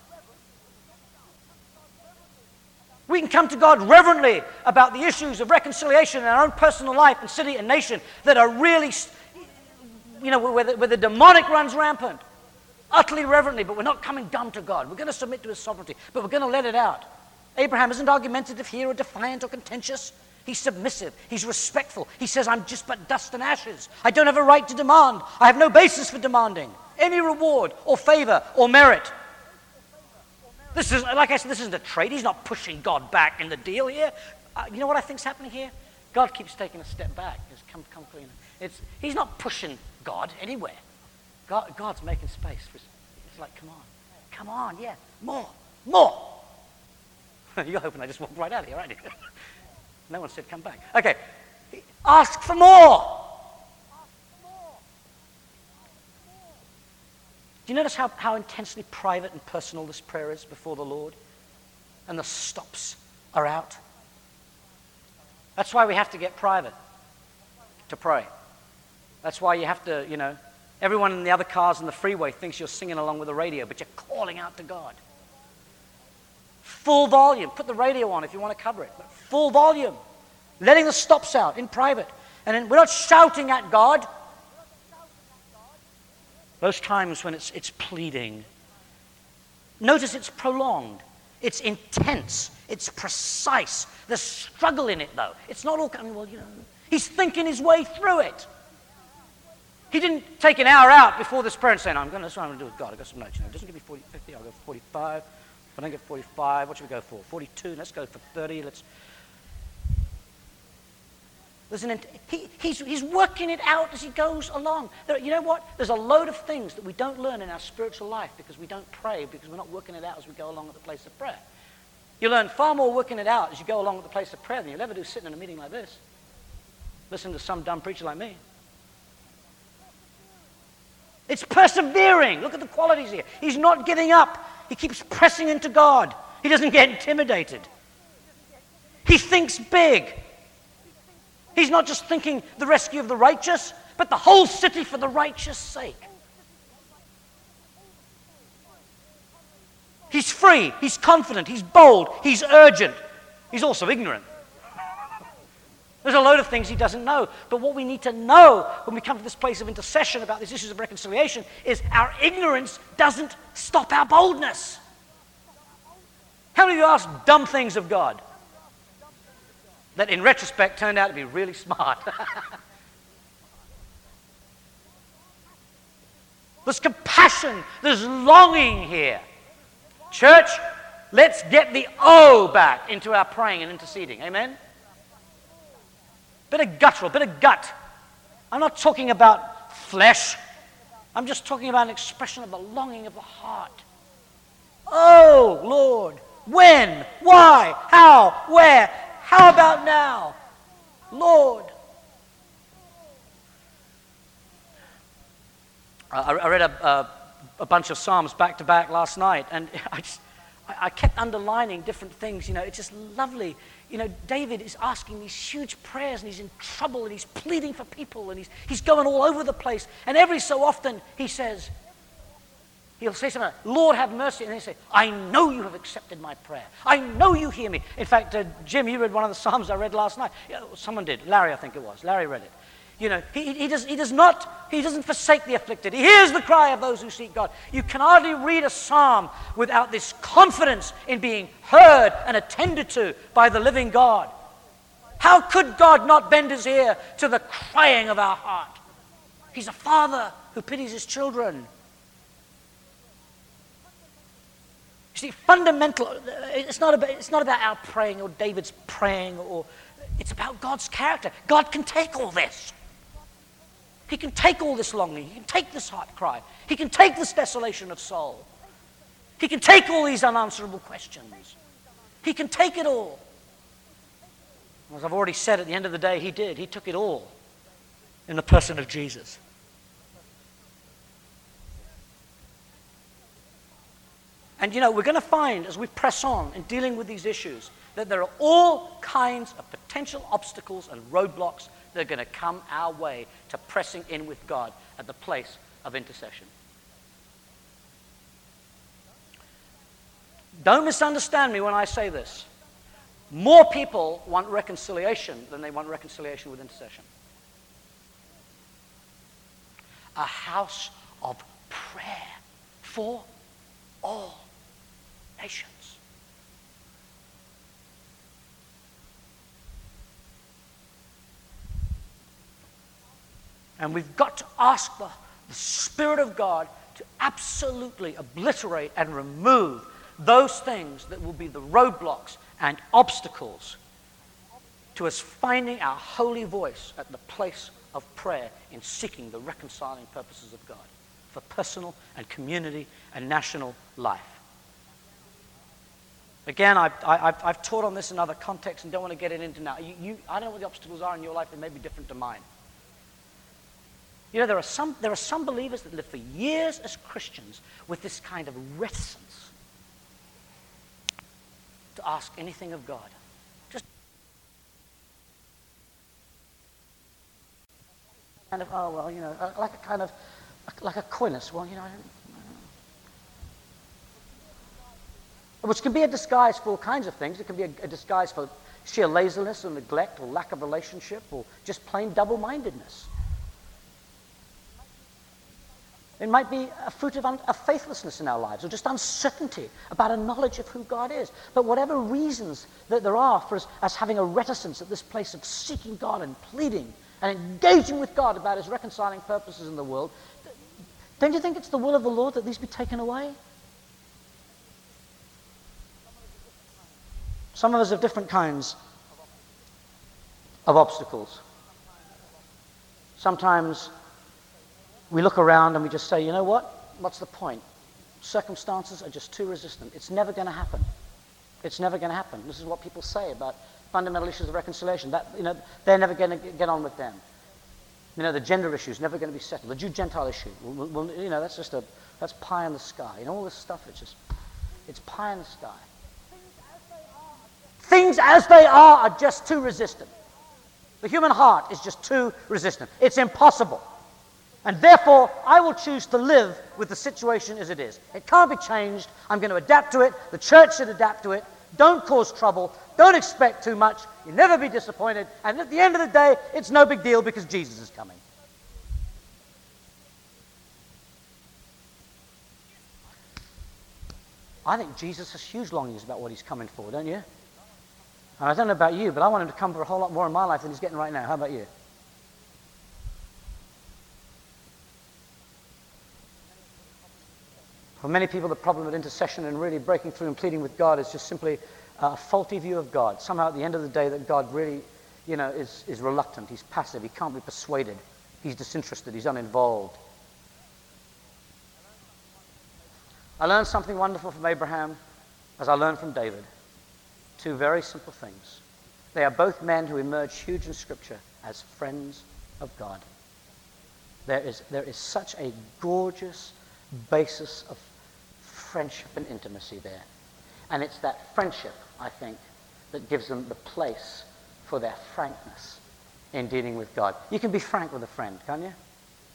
We can come to God reverently about the issues of reconciliation in our own personal life and city and nation that are really, you know, where the, where the demonic runs rampant. Utterly reverently, but we're not coming dumb to God. We're going to submit to his sovereignty, but we're going to let it out. Abraham isn't argumentative here or defiant or contentious. He's submissive. He's respectful. He says, I'm just but dust and ashes. I don't have a right to demand. I have no basis for demanding any reward or favor or merit. This is, like I said, this isn't a trade. He's not pushing God back in the deal here. Uh, you know what I think's happening here? God keeps taking a step back. It's come, come cleaner. It's, he's not pushing God anywhere. God, God's making space. For, it's like, come on. Come on, yeah. More. More. You're hoping I just walked right out of here, aren't you? No one said come back. Okay. Ask for more. Do you notice how, how intensely private and personal this prayer is before the Lord? And the stops are out. That's why we have to get private to pray. That's why you have to, you know, everyone in the other cars on the freeway thinks you're singing along with the radio, but you're calling out to God. Full volume. Put the radio on if you want to cover it. But full volume. Letting the stops out in private. And then we're not shouting at God. Those times when it's, it's pleading. Notice it's prolonged. It's intense. It's precise. There's struggle in it, though. It's not all coming, well, you know. He's thinking his way through it. He didn't take an hour out before this prayer and say, no, I'm going to, that's what I'm going to do with God. I've got some notes. You know, it doesn't give me forty, fifty, I'll go for forty-five. If I don't get forty-five, what should we go for? forty-two, let's go for thirty. Let's. There's an, he, he's, he's working it out as he goes along. There, you know what? There's a load of things that we don't learn in our spiritual life because we don't pray, because we're not working it out as we go along at the place of prayer. You learn far more working it out as you go along at the place of prayer than you'll ever do sitting in a meeting like this. Listen to some dumb preacher like me. It's persevering. Look at the qualities here. He's not giving up. He keeps pressing into God. He doesn't get intimidated. He thinks big. He's not just thinking the rescue of the righteous, but the whole city for the righteous' sake. He's free. He's confident. He's bold. He's urgent. He's also ignorant. There's a load of things he doesn't know. But what we need to know when we come to this place of intercession about these issues of reconciliation is our ignorance doesn't stop our boldness. How many of you ask dumb things of God that in retrospect turned out to be really smart? There's compassion. There's longing here. Church, let's get the O back into our praying and interceding. Amen? Bit of guttural, bit of gut. I'm not talking about flesh. I'm just talking about an expression of the longing of the heart. Oh, Lord, when, why, how, where, how about now? Lord. I, I read a, a, a bunch of Psalms back to back last night, and I just, I, I kept underlining different things. You know, it's just lovely. You know, David is asking these huge prayers, and he's in trouble, and he's pleading for people, and he's, he's going all over the place. And every so often, he says, he'll say something like, Lord, have mercy. And he'll say, I know you have accepted my prayer. I know you hear me. In fact, uh, Jim, you read one of the Psalms I read last night. Yeah, someone did. Larry, I think it was. Larry read it. You know, he, he, does, he does not, he doesn't forsake the afflicted. He hears the cry of those who seek God. You can hardly read a psalm without this confidence in being heard and attended to by the living God. How could God not bend his ear to the crying of our heart? He's a father who pities his children. You see, fundamental, it's not about, it's not about our praying or David's praying, or it's about God's character. God can take all this. He can take all this longing. He can take this heart cry. He can take this desolation of soul. He can take all these unanswerable questions. He can take it all. As I've already said, at the end of the day, he did. He took it all in the person of Jesus. And you know, we're going to find, as we press on in dealing with these issues, that there are all kinds of potential obstacles and roadblocks that are going to come our way to pressing in with God at the place of intercession. Don't misunderstand me when I say this. More people want reconciliation than they want reconciliation with intercession. A house of prayer for all nations. And we've got to ask the, the Spirit of God to absolutely obliterate and remove those things that will be the roadblocks and obstacles to us finding our holy voice at the place of prayer in seeking the reconciling purposes of God for personal and community and national life. Again, I've, I've, I've taught on this in other contexts and don't want to get it into now. You, you, I don't know what the obstacles are in your life. They may be different to mine. You know, there are some there are some believers that live for years as Christians with this kind of reticence to ask anything of God. Just kind of, oh, well, you know, like a kind of, like a coyness. Well, you know, I don't, I don't. Which can be a disguise for all kinds of things. It can be a, a disguise for sheer laziness or neglect or lack of relationship or just plain double-mindedness. It might be a fruit of, un- of faithlessness in our lives, or just uncertainty about a knowledge of who God is. But whatever reasons that there are for us, us having a reticence at this place of seeking God and pleading and engaging with God about his reconciling purposes in the world, don't you think it's the will of the Lord that these be taken away? Some of us have different kinds of obstacles. Sometimes we look around and we just say, you know what? What's the point? Circumstances are just too resistant. It's never going to happen. It's never going to happen. This is what people say about fundamental issues of reconciliation. That, you know, they're never going to get on with them. You know, the gender issue is never going to be settled. The Jew-Gentile issue, well, well, you know, that's just a, that's pie in the sky. You know, all this stuff, it's just, it's pie in the sky. Things as they are are just too resistant. The human heart is just too resistant. It's impossible. And therefore, I will choose to live with the situation as it is. It can't be changed. I'm going to adapt to it. The church should adapt to it. Don't cause trouble. Don't expect too much. You'll never be disappointed. And at the end of the day, it's no big deal because Jesus is coming. I think Jesus has huge longings about what he's coming for, don't you? And I don't know about you, but I want him to come for a whole lot more in my life than he's getting right now. How about you? For many people, the problem with intercession and really breaking through and pleading with God is just simply a faulty view of God. Somehow at the end of the day that God really, you know, is, is reluctant. He's passive. He can't be persuaded. He's disinterested. He's uninvolved. I learned something wonderful from Abraham as I learned from David. Two very simple things. They are both men who emerge huge in Scripture as friends of God. There is, there is such a gorgeous basis of friendship and intimacy there. And it's that friendship, I think, that gives them the place for their frankness in dealing with God. You can be frank with a friend, can't you?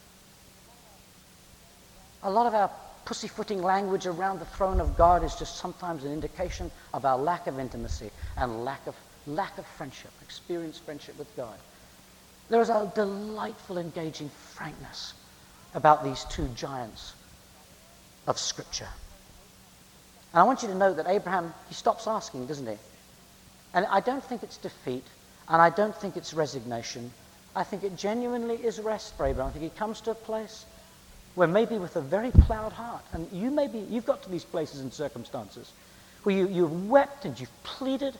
A lot of our pussyfooting language around the throne of God is just sometimes an indication of our lack of intimacy and lack of lack of friendship, experienced friendship with God. There is a delightful, engaging frankness about these two giants of Scripture. And I want you to know that Abraham, he stops asking, doesn't he? And I don't think it's defeat, and I don't think it's resignation. I think it genuinely is rest for Abraham. I think he comes to a place where maybe with a very plowed heart, and you maybe, you've got to these places and circumstances where you, you've wept and you've pleaded,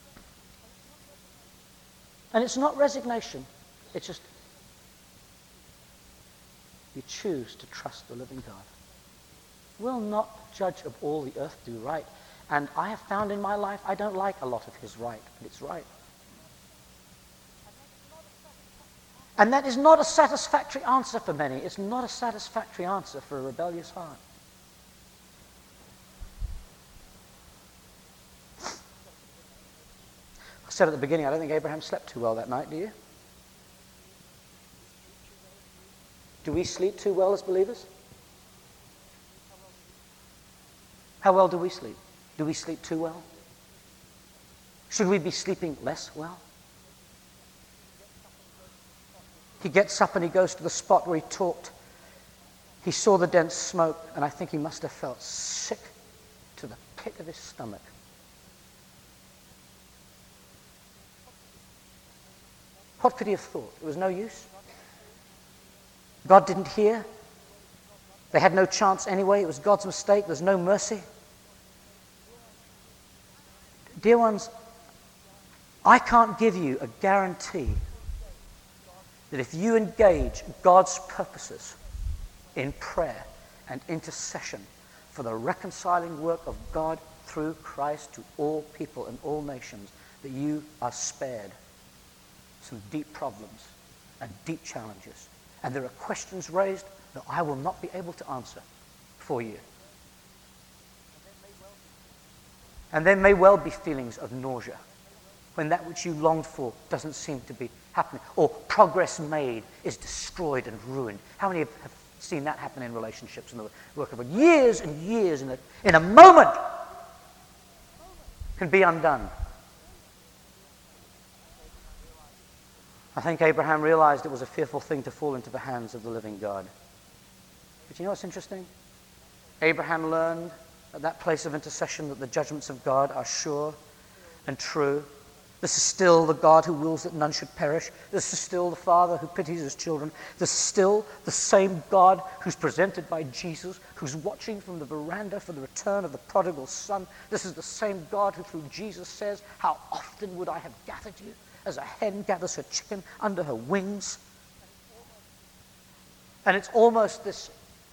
and it's not resignation, it's just you choose to trust the living God. Will not judge of all the earth do right. And I have found in my life I don't like a lot of his right, but it's right. And that is not a satisfactory answer for many. It's not a satisfactory answer for a rebellious heart. I said at the beginning, I don't think Abraham slept too well that night, do you? Do we sleep too well as believers? How well do we sleep? Do we sleep too well? Should we be sleeping less well? He gets up and he goes to the spot where he talked. He saw the dense smoke, and I think he must have felt sick to the pit of his stomach. What could he have thought? It was no use. God didn't hear. They had no chance anyway. It was God's mistake. There's no mercy. Dear ones, I can't give you a guarantee that if you engage God's purposes in prayer and intercession for the reconciling work of God through Christ to all people and all nations, that you are spared some deep problems and deep challenges. And there are questions raised that I will not be able to answer for you. And there may well be feelings of nausea when that which you longed for doesn't seem to be happening, or progress made is destroyed and ruined. How many have seen that happen in relationships and the work of years and years in a, in a moment can be undone? I think Abraham realized it was a fearful thing to fall into the hands of the living God. But you know what's interesting? Abraham learned at that place of intercession that the judgments of God are sure and true. This is still the God who wills that none should perish. This is still the Father who pities his children. This is still the same God who's presented by Jesus, who's watching from the veranda for the return of the prodigal son. This is the same God who through Jesus says, "How often would I have gathered you as a hen gathers her chicken under her wings?" And it's almost this,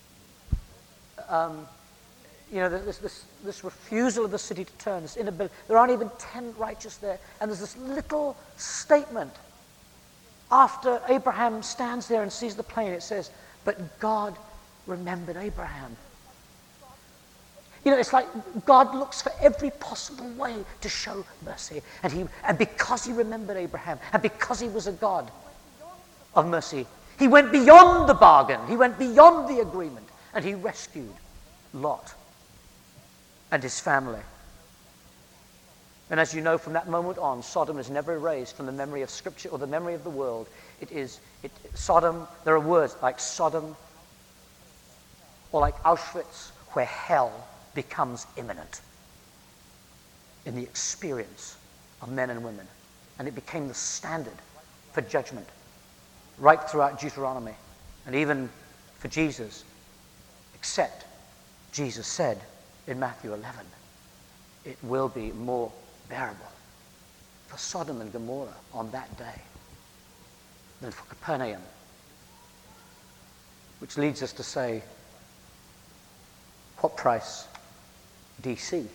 um, you know, this, this, this refusal of the city to turn, this inability. There aren't even ten righteous there. And there's this little statement after Abraham stands there and sees the plain. It says, but God remembered Abraham. You know, it's like God looks for every possible way to show mercy. And, he, and because he remembered Abraham, and because he was a God of mercy, he went beyond the bargain. He went beyond the agreement. And he rescued Lot and his family. And as you know, from that moment on, Sodom is never erased from the memory of Scripture or the memory of the world. It is, it, Sodom, there are words like Sodom or like Auschwitz, where hell becomes imminent in the experience of men and women. And it became the standard for judgment right throughout Deuteronomy and even for Jesus, except Jesus said in Matthew eleven, it will be more bearable for Sodom and Gomorrah on that day than for Capernaum. Which leads us to say, what price? D C.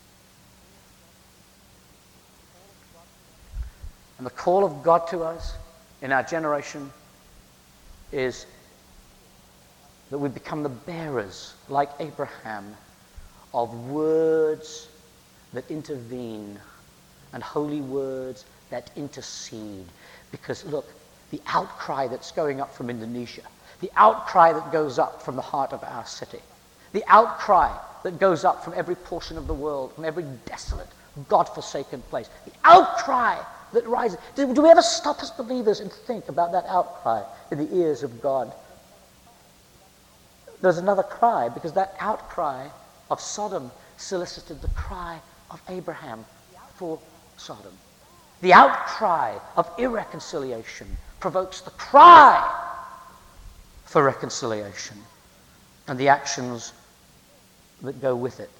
And the call of God to us in our generation is that we become the bearers, like Abraham, of words that intervene and holy words that intercede. Because look, the outcry that's going up from Indonesia, the outcry that goes up from the heart of our city, the outcry that goes up from every portion of the world, from every desolate, God-forsaken place, the outcry that rises. Do, do we ever stop as believers and think about that outcry in the ears of God? There's another cry, because that outcry of Sodom solicited the cry of Abraham for Sodom. The outcry of irreconciliation provokes the cry for reconciliation and the actions that go with it.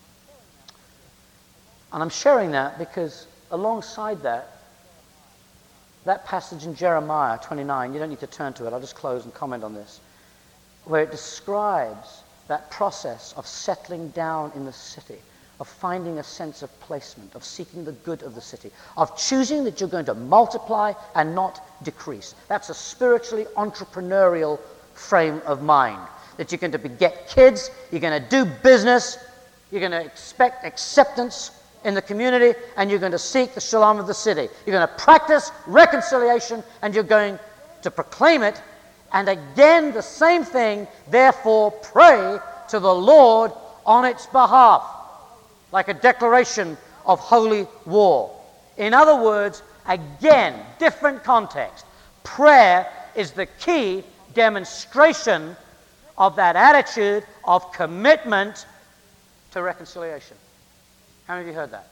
And I'm sharing that because alongside that, that passage in Jeremiah twenty-nine, you don't need to turn to it, I'll just close and comment on this, where it describes that process of settling down in the city, of finding a sense of placement, of seeking the good of the city, of choosing that you're going to multiply and not decrease. That's a spiritually entrepreneurial frame of mind. That you're going to beget kids, you're going to do business, you're going to expect acceptance in the community, and you're going to seek the shalom of the city. You're going to practice reconciliation, and you're going to proclaim it. And again, the same thing, therefore pray to the Lord on its behalf, like a declaration of holy war. In other words, again, different context. Prayer is the key demonstration of that attitude of commitment to reconciliation. How many of you heard that?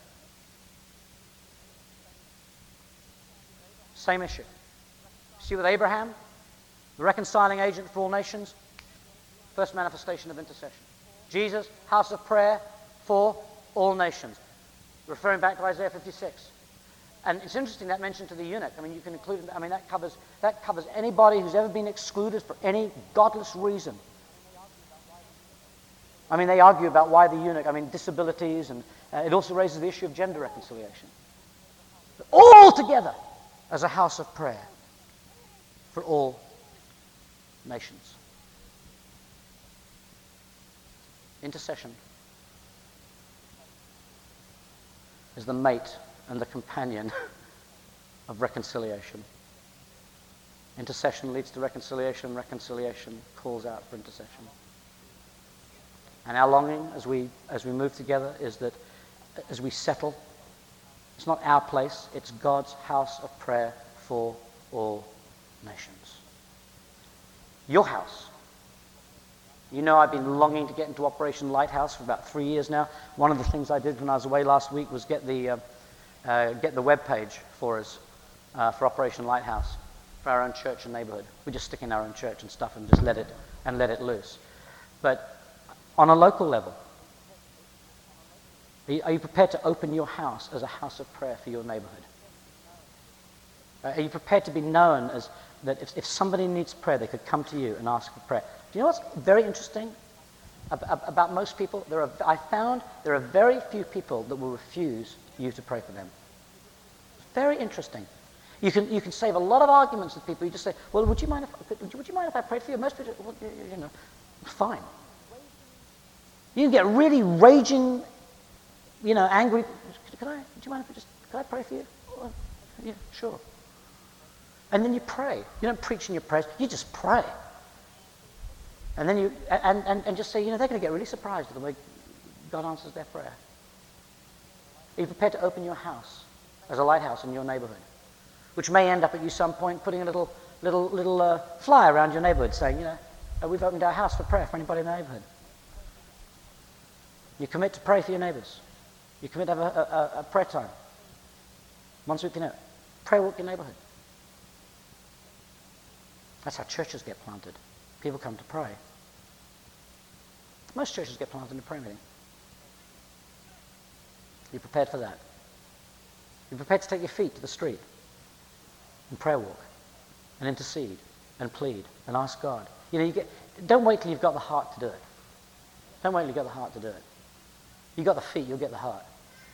Same issue. See with Abraham, the reconciling agent for all nations, first manifestation of intercession. Jesus, house of prayer for all nations. Referring back to Isaiah fifty-six. And it's interesting that mention to the eunuch. I mean, you can include, I mean, that covers, that covers anybody who's ever been excluded for any godless reason. I mean, they argue about why the eunuch, I mean, disabilities, and uh, it also raises the issue of gender reconciliation. But all together as a house of prayer for all nations. Intercession is the mate and the companion of reconciliation. Intercession leads to reconciliation. Reconciliation calls out for intercession. And our longing as we as we move together is that as we settle, it's not our place, it's God's house of prayer for all nations. Your house. You know, I've been longing to get into Operation Lighthouse for about three years now. One of the things I did when I was away last week was get the uh, uh, get the web page for us uh, for Operation Lighthouse for our own church and neighborhood. We just stick in our own church and stuff and just let it and let it loose. But on a local level, are you, are you prepared to open your house as a house of prayer for your neighborhood? Uh, are you prepared to be known as that if, if somebody needs prayer, they could come to you and ask for prayer. Do you know what's very interesting ab- about most people? There are, I found there are very few people that will refuse you to pray for them. Very interesting. You can you can save a lot of arguments with people. You just say, well, would you mind if would you, would you mind if I prayed for you? Most people, well, you, you know, fine. You can get really raging, you know, angry. Can I? Do you mind if I just? Can I pray for you? Well, yeah, sure. And then you pray. You don't preach in your prayers. You just pray. And then you and, and, and just say, you know, they're going to get really surprised at the way God answers their prayer. Are you prepared to open your house as a lighthouse in your neighborhood, which may end up at you some point putting a little little little uh, flyer around your neighborhood saying, you know, oh, we've opened our house for prayer for anybody in the neighborhood. You commit to pray for your neighbors. You commit to have a, a, a prayer time. Once a week, you know, prayer walk your neighborhood. That's how churches get planted. People come to pray. Most churches get planted in a prayer meeting. You prepared for that? You're prepared to take your feet to the street and prayer walk and intercede and plead and ask God. You know, you get. Don't wait till you've got the heart to do it. Don't wait till you've got the heart to do it. You've got the feet, you'll get the heart.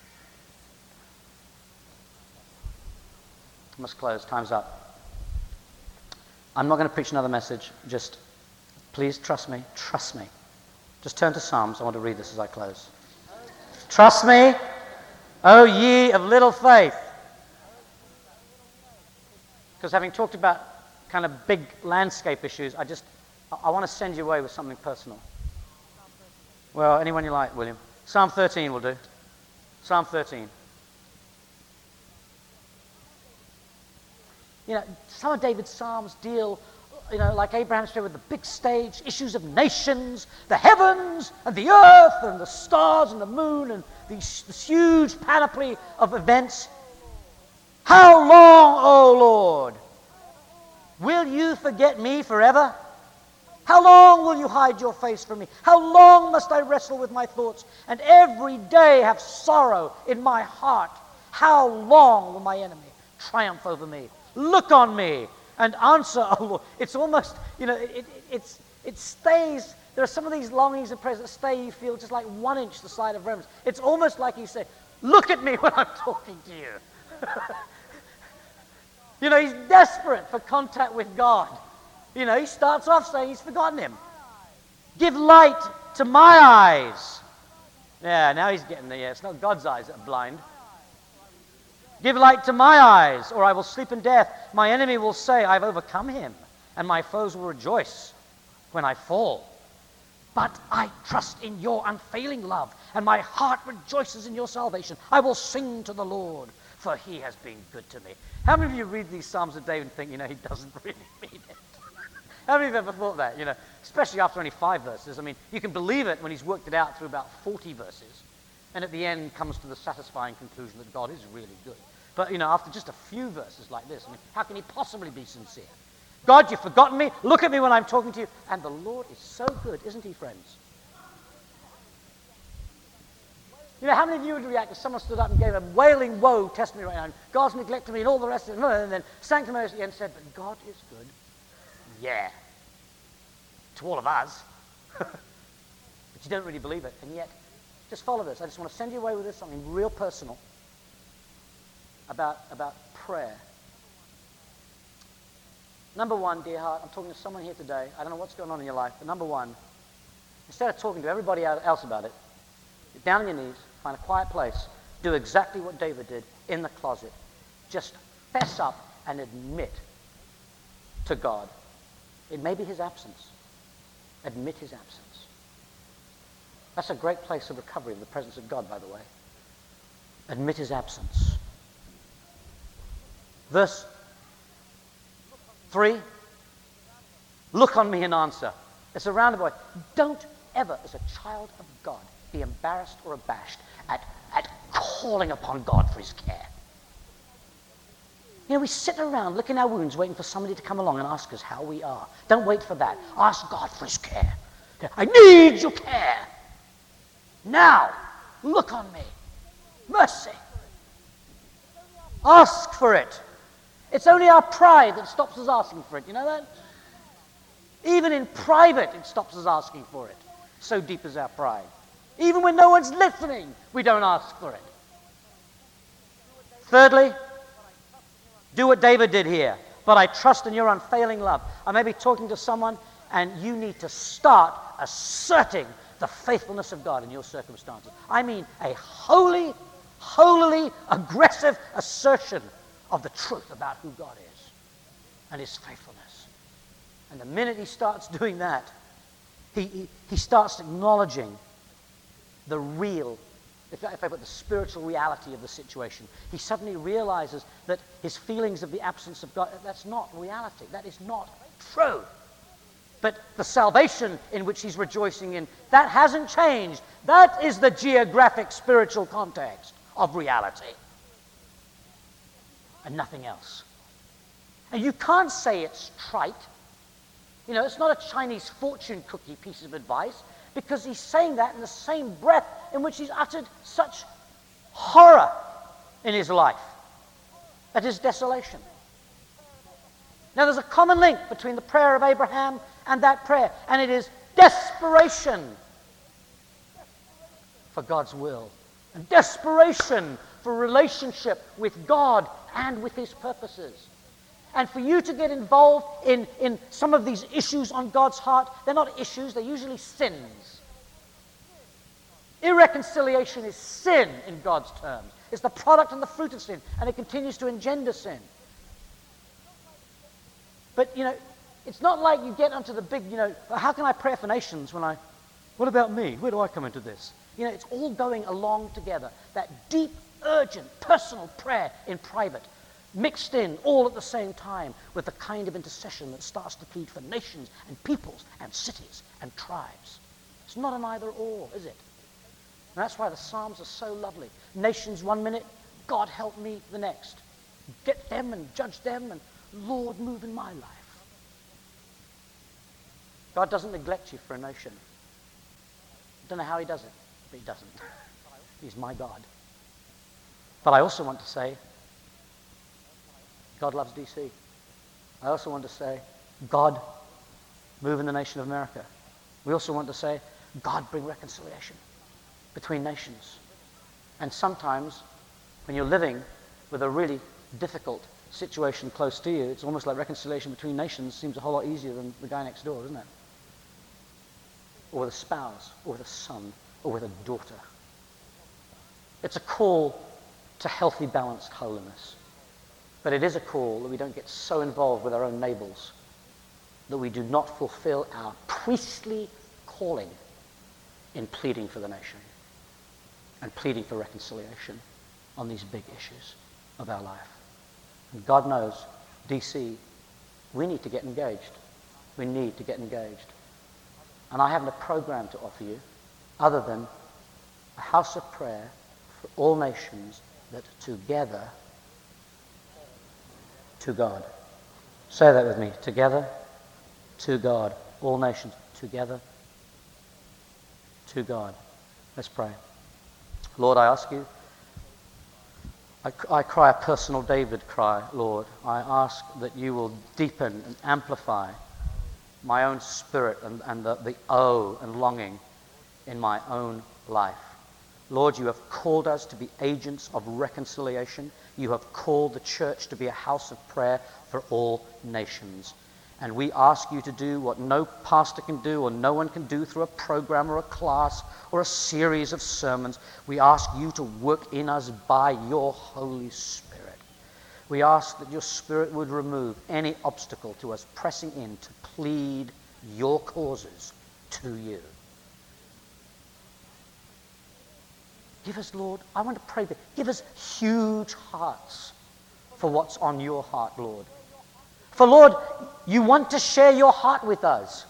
I must close. Time's up. I'm not going to preach another message. Just, please trust me. Trust me. Just turn to Psalms. I want to read this as I close. Trust me, O ye of little faith. Because having talked about kind of big landscape issues, I just, I, I want to send you away with something personal. Well, anyone you like, William. Psalm thirteen will do. Psalm thirteen. You know, some of David's Psalms deal, you know, like Abraham's prayer, with the big stage, issues of nations, the heavens and the earth and the stars and the moon and these, this huge panoply of events. How long, O Lord, will you forget me forever? How long will you hide your face from me? How long must I wrestle with my thoughts and every day have sorrow in my heart? How long will my enemy triumph over me? Look on me and answer, oh Lord. It's almost, you know, it, it, it's, it stays. There are some of these longings and prayers that stay, you feel, just like one inch the side of reverence. It's almost like you say, look at me when I'm talking to you. You know, he's desperate for contact with God. You know, he starts off saying he's forgotten him. Give light to my eyes. Yeah, now he's getting there. Yeah, it's not God's eyes that are blind. Give light to my eyes, or I will sleep in death. My enemy will say, I've overcome him, and my foes will rejoice when I fall. But I trust in your unfailing love, and my heart rejoices in your salvation. I will sing to the Lord, for he has been good to me. How many of you read these Psalms of David and think, you know, he doesn't really mean it? How many of you have ever thought that, you know, especially after only five verses? I mean, you can believe it when he's worked it out through about forty verses, and at the end comes to the satisfying conclusion that God is really good. But, you know, after just a few verses like this, I mean, how can he possibly be sincere? God, you've forgotten me. Look at me when I'm talking to you. And the Lord is so good, isn't he, friends? You know, how many of you would react if someone stood up and gave a wailing woe testimony right now, and God's neglected me and all the rest of it, and then sanctimoniously and said, but God is good? Yeah. To all of us. But you don't really believe it. And yet, just follow this. I just want to send you away with this, something real personal about, about prayer. Number one, dear heart, I'm talking to someone here today. I don't know what's going on in your life, but number one, instead of talking to everybody else about it, get down on your knees, find a quiet place, do exactly what David did in the closet. Just fess up and admit to God. It may be his absence. Admit his absence. That's a great place of recovery of the presence of God, by the way. Admit his absence. Verse three, look on me and answer. It's a roundabout. Don't ever, as a child of God, be embarrassed or abashed at, at calling upon God for his care. You know, we sit around licking our wounds waiting for somebody to come along and ask us how we are. Don't wait for that. Ask God for his care. I need your care. Now, look on me. Mercy. Ask for it. It's only our pride that stops us asking for it. You know that? Even in private, it stops us asking for it. So deep is our pride. Even when no one's listening, we don't ask for it. Thirdly, do what David did here. But I trust in your unfailing love. I may be talking to someone, and you need to start asserting the faithfulness of God in your circumstances. I mean a holy, holily aggressive assertion of the truth about who God is and his faithfulness. And the minute he starts doing that, he, he, he starts acknowledging the real, if I, if I put the spiritual reality of the situation. He suddenly realizes that his feelings of the absence of God, that's not reality. That is not true. But the salvation in which he's rejoicing in, that hasn't changed. That is the geographic spiritual context of reality. And nothing else. And you can't say it's trite. You know, it's not a Chinese fortune cookie piece of advice, because he's saying that in the same breath in which he's uttered such horror in his life at his desolation. Now, there's a common link between the prayer of Abraham and that prayer, and it is desperation for God's will and desperation for relationship with God and with his purposes. And for you to get involved in, in some of these issues on God's heart, they're not issues, they're usually sins. Irreconciliation is sin in God's terms. It's the product and the fruit of sin, and it continues to engender sin. But, you know, it's not like you get onto the big, you know, how can I pray for nations when I, what about me? Where do I come into this? You know, it's all going along together. That deep, urgent, personal prayer in private, mixed in all at the same time with the kind of intercession that starts to plead for nations and peoples and cities and tribes. It's not an either or, is it? And that's why the Psalms are so lovely. Nations one minute, God help me the next. Get them and judge them, and Lord, move in my life. God doesn't neglect you for a nation. I don't know how he does it, but he doesn't. He's my God. But I also want to say, God loves D C. I also want to say, God, move in the nation of America. We also want to say, God, bring reconciliation between nations. And sometimes, when you're living with a really difficult situation close to you, it's almost like reconciliation between nations seems a whole lot easier than the guy next door, doesn't it? Or with a spouse, or with a son, or with a daughter. It's a call to healthy, balanced holiness. But it is a call that we don't get so involved with our own neighbors that we do not fulfill our priestly calling in pleading for the nation and pleading for reconciliation on these big issues of our life. And God knows, D C, we need to get engaged. We need to get engaged. And I haven't a program to offer you other than a house of prayer for all nations that together to God. Say that with me. Together to God. All nations together to God. Let's pray. Lord, I ask you, I, I cry a personal David cry, Lord. I ask that you will deepen and amplify my own spirit and, and the, the oh and longing in my own life. Lord, you have called us to be agents of reconciliation. You have called the church to be a house of prayer for all nations. And we ask you to do what no pastor can do or no one can do through a program or a class or a series of sermons. We ask you to work in us by your Holy Spirit. We ask that your Spirit would remove any obstacle to us pressing in to plead your causes to you. Give us, Lord, I want to pray, that give us huge hearts for what's on your heart, Lord. For, Lord, you want to share your heart with us.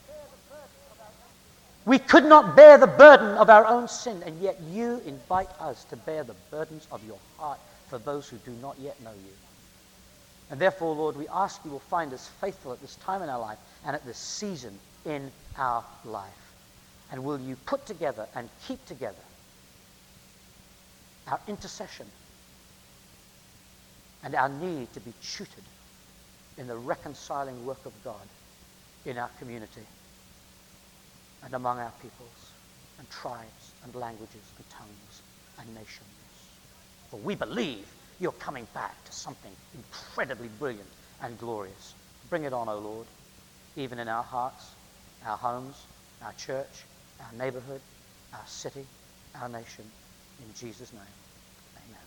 We could not bear the burden of our own sin, and yet you invite us to bear the burdens of your heart for those who do not yet know you. And therefore, Lord, we ask you will find us faithful at this time in our life and at this season in our life. And will you put together and keep together our intercession and our need to be tutored in the reconciling work of God in our community and among our peoples and tribes and languages and tongues and nations. For we believe you're coming back to something incredibly brilliant and glorious. Bring it on, O Lord, even in our hearts, our homes, our church, our neighborhood, our city, our nation. In Jesus' name, amen.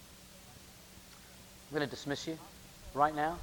I'm going to dismiss you right now.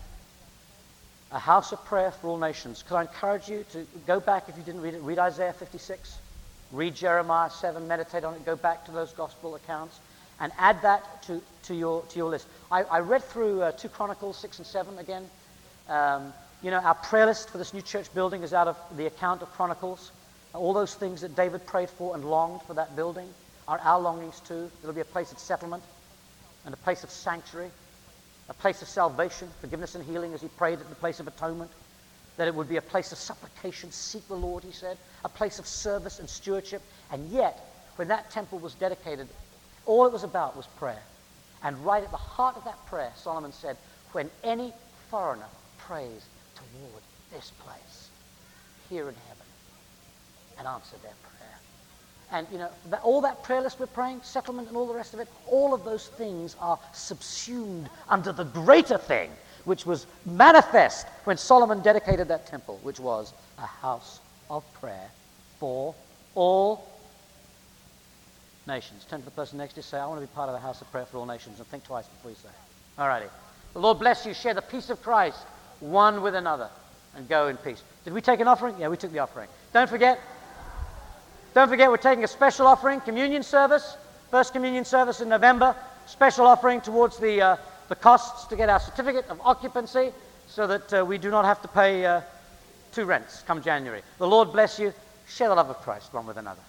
A house of prayer for all nations. Could I encourage you to go back, if you didn't read it, read Isaiah fifty-six, read Jeremiah seven, meditate on it, go back to those gospel accounts, and add that to, to, your, to your list. I, I read through uh, two Chronicles six and seven again. Um, you know, our prayer list for this new church building is out of the account of Chronicles. All those things that David prayed for and longed for that building are our longings too. It'll be a place of settlement and a place of sanctuary, a place of salvation, forgiveness and healing, as he prayed at the place of atonement, that it would be a place of supplication, seek the Lord, he said, a place of service and stewardship. And yet, when that temple was dedicated, all it was about was prayer. And right at the heart of that prayer, Solomon said, when any foreigner prays toward this place, here in heaven, and answer their prayer. And, you know, that, all that prayer list we're praying, settlement and all the rest of it, all of those things are subsumed under the greater thing, which was manifest when Solomon dedicated that temple, which was a house of prayer for all nations. Turn to the person next to you, say, I want to be part of a house of prayer for all nations, and think twice before you say it. All righty. The Lord bless you. Share the peace of Christ one with another, and go in peace. Did we take an offering? Yeah, we took the offering. Don't forget, Don't forget, we're taking a special offering, communion service, first communion service in November, special offering towards the, uh, the costs to get our certificate of occupancy so that uh, we do not have to pay uh, two rents come January. The Lord bless you. Share the love of Christ one with another.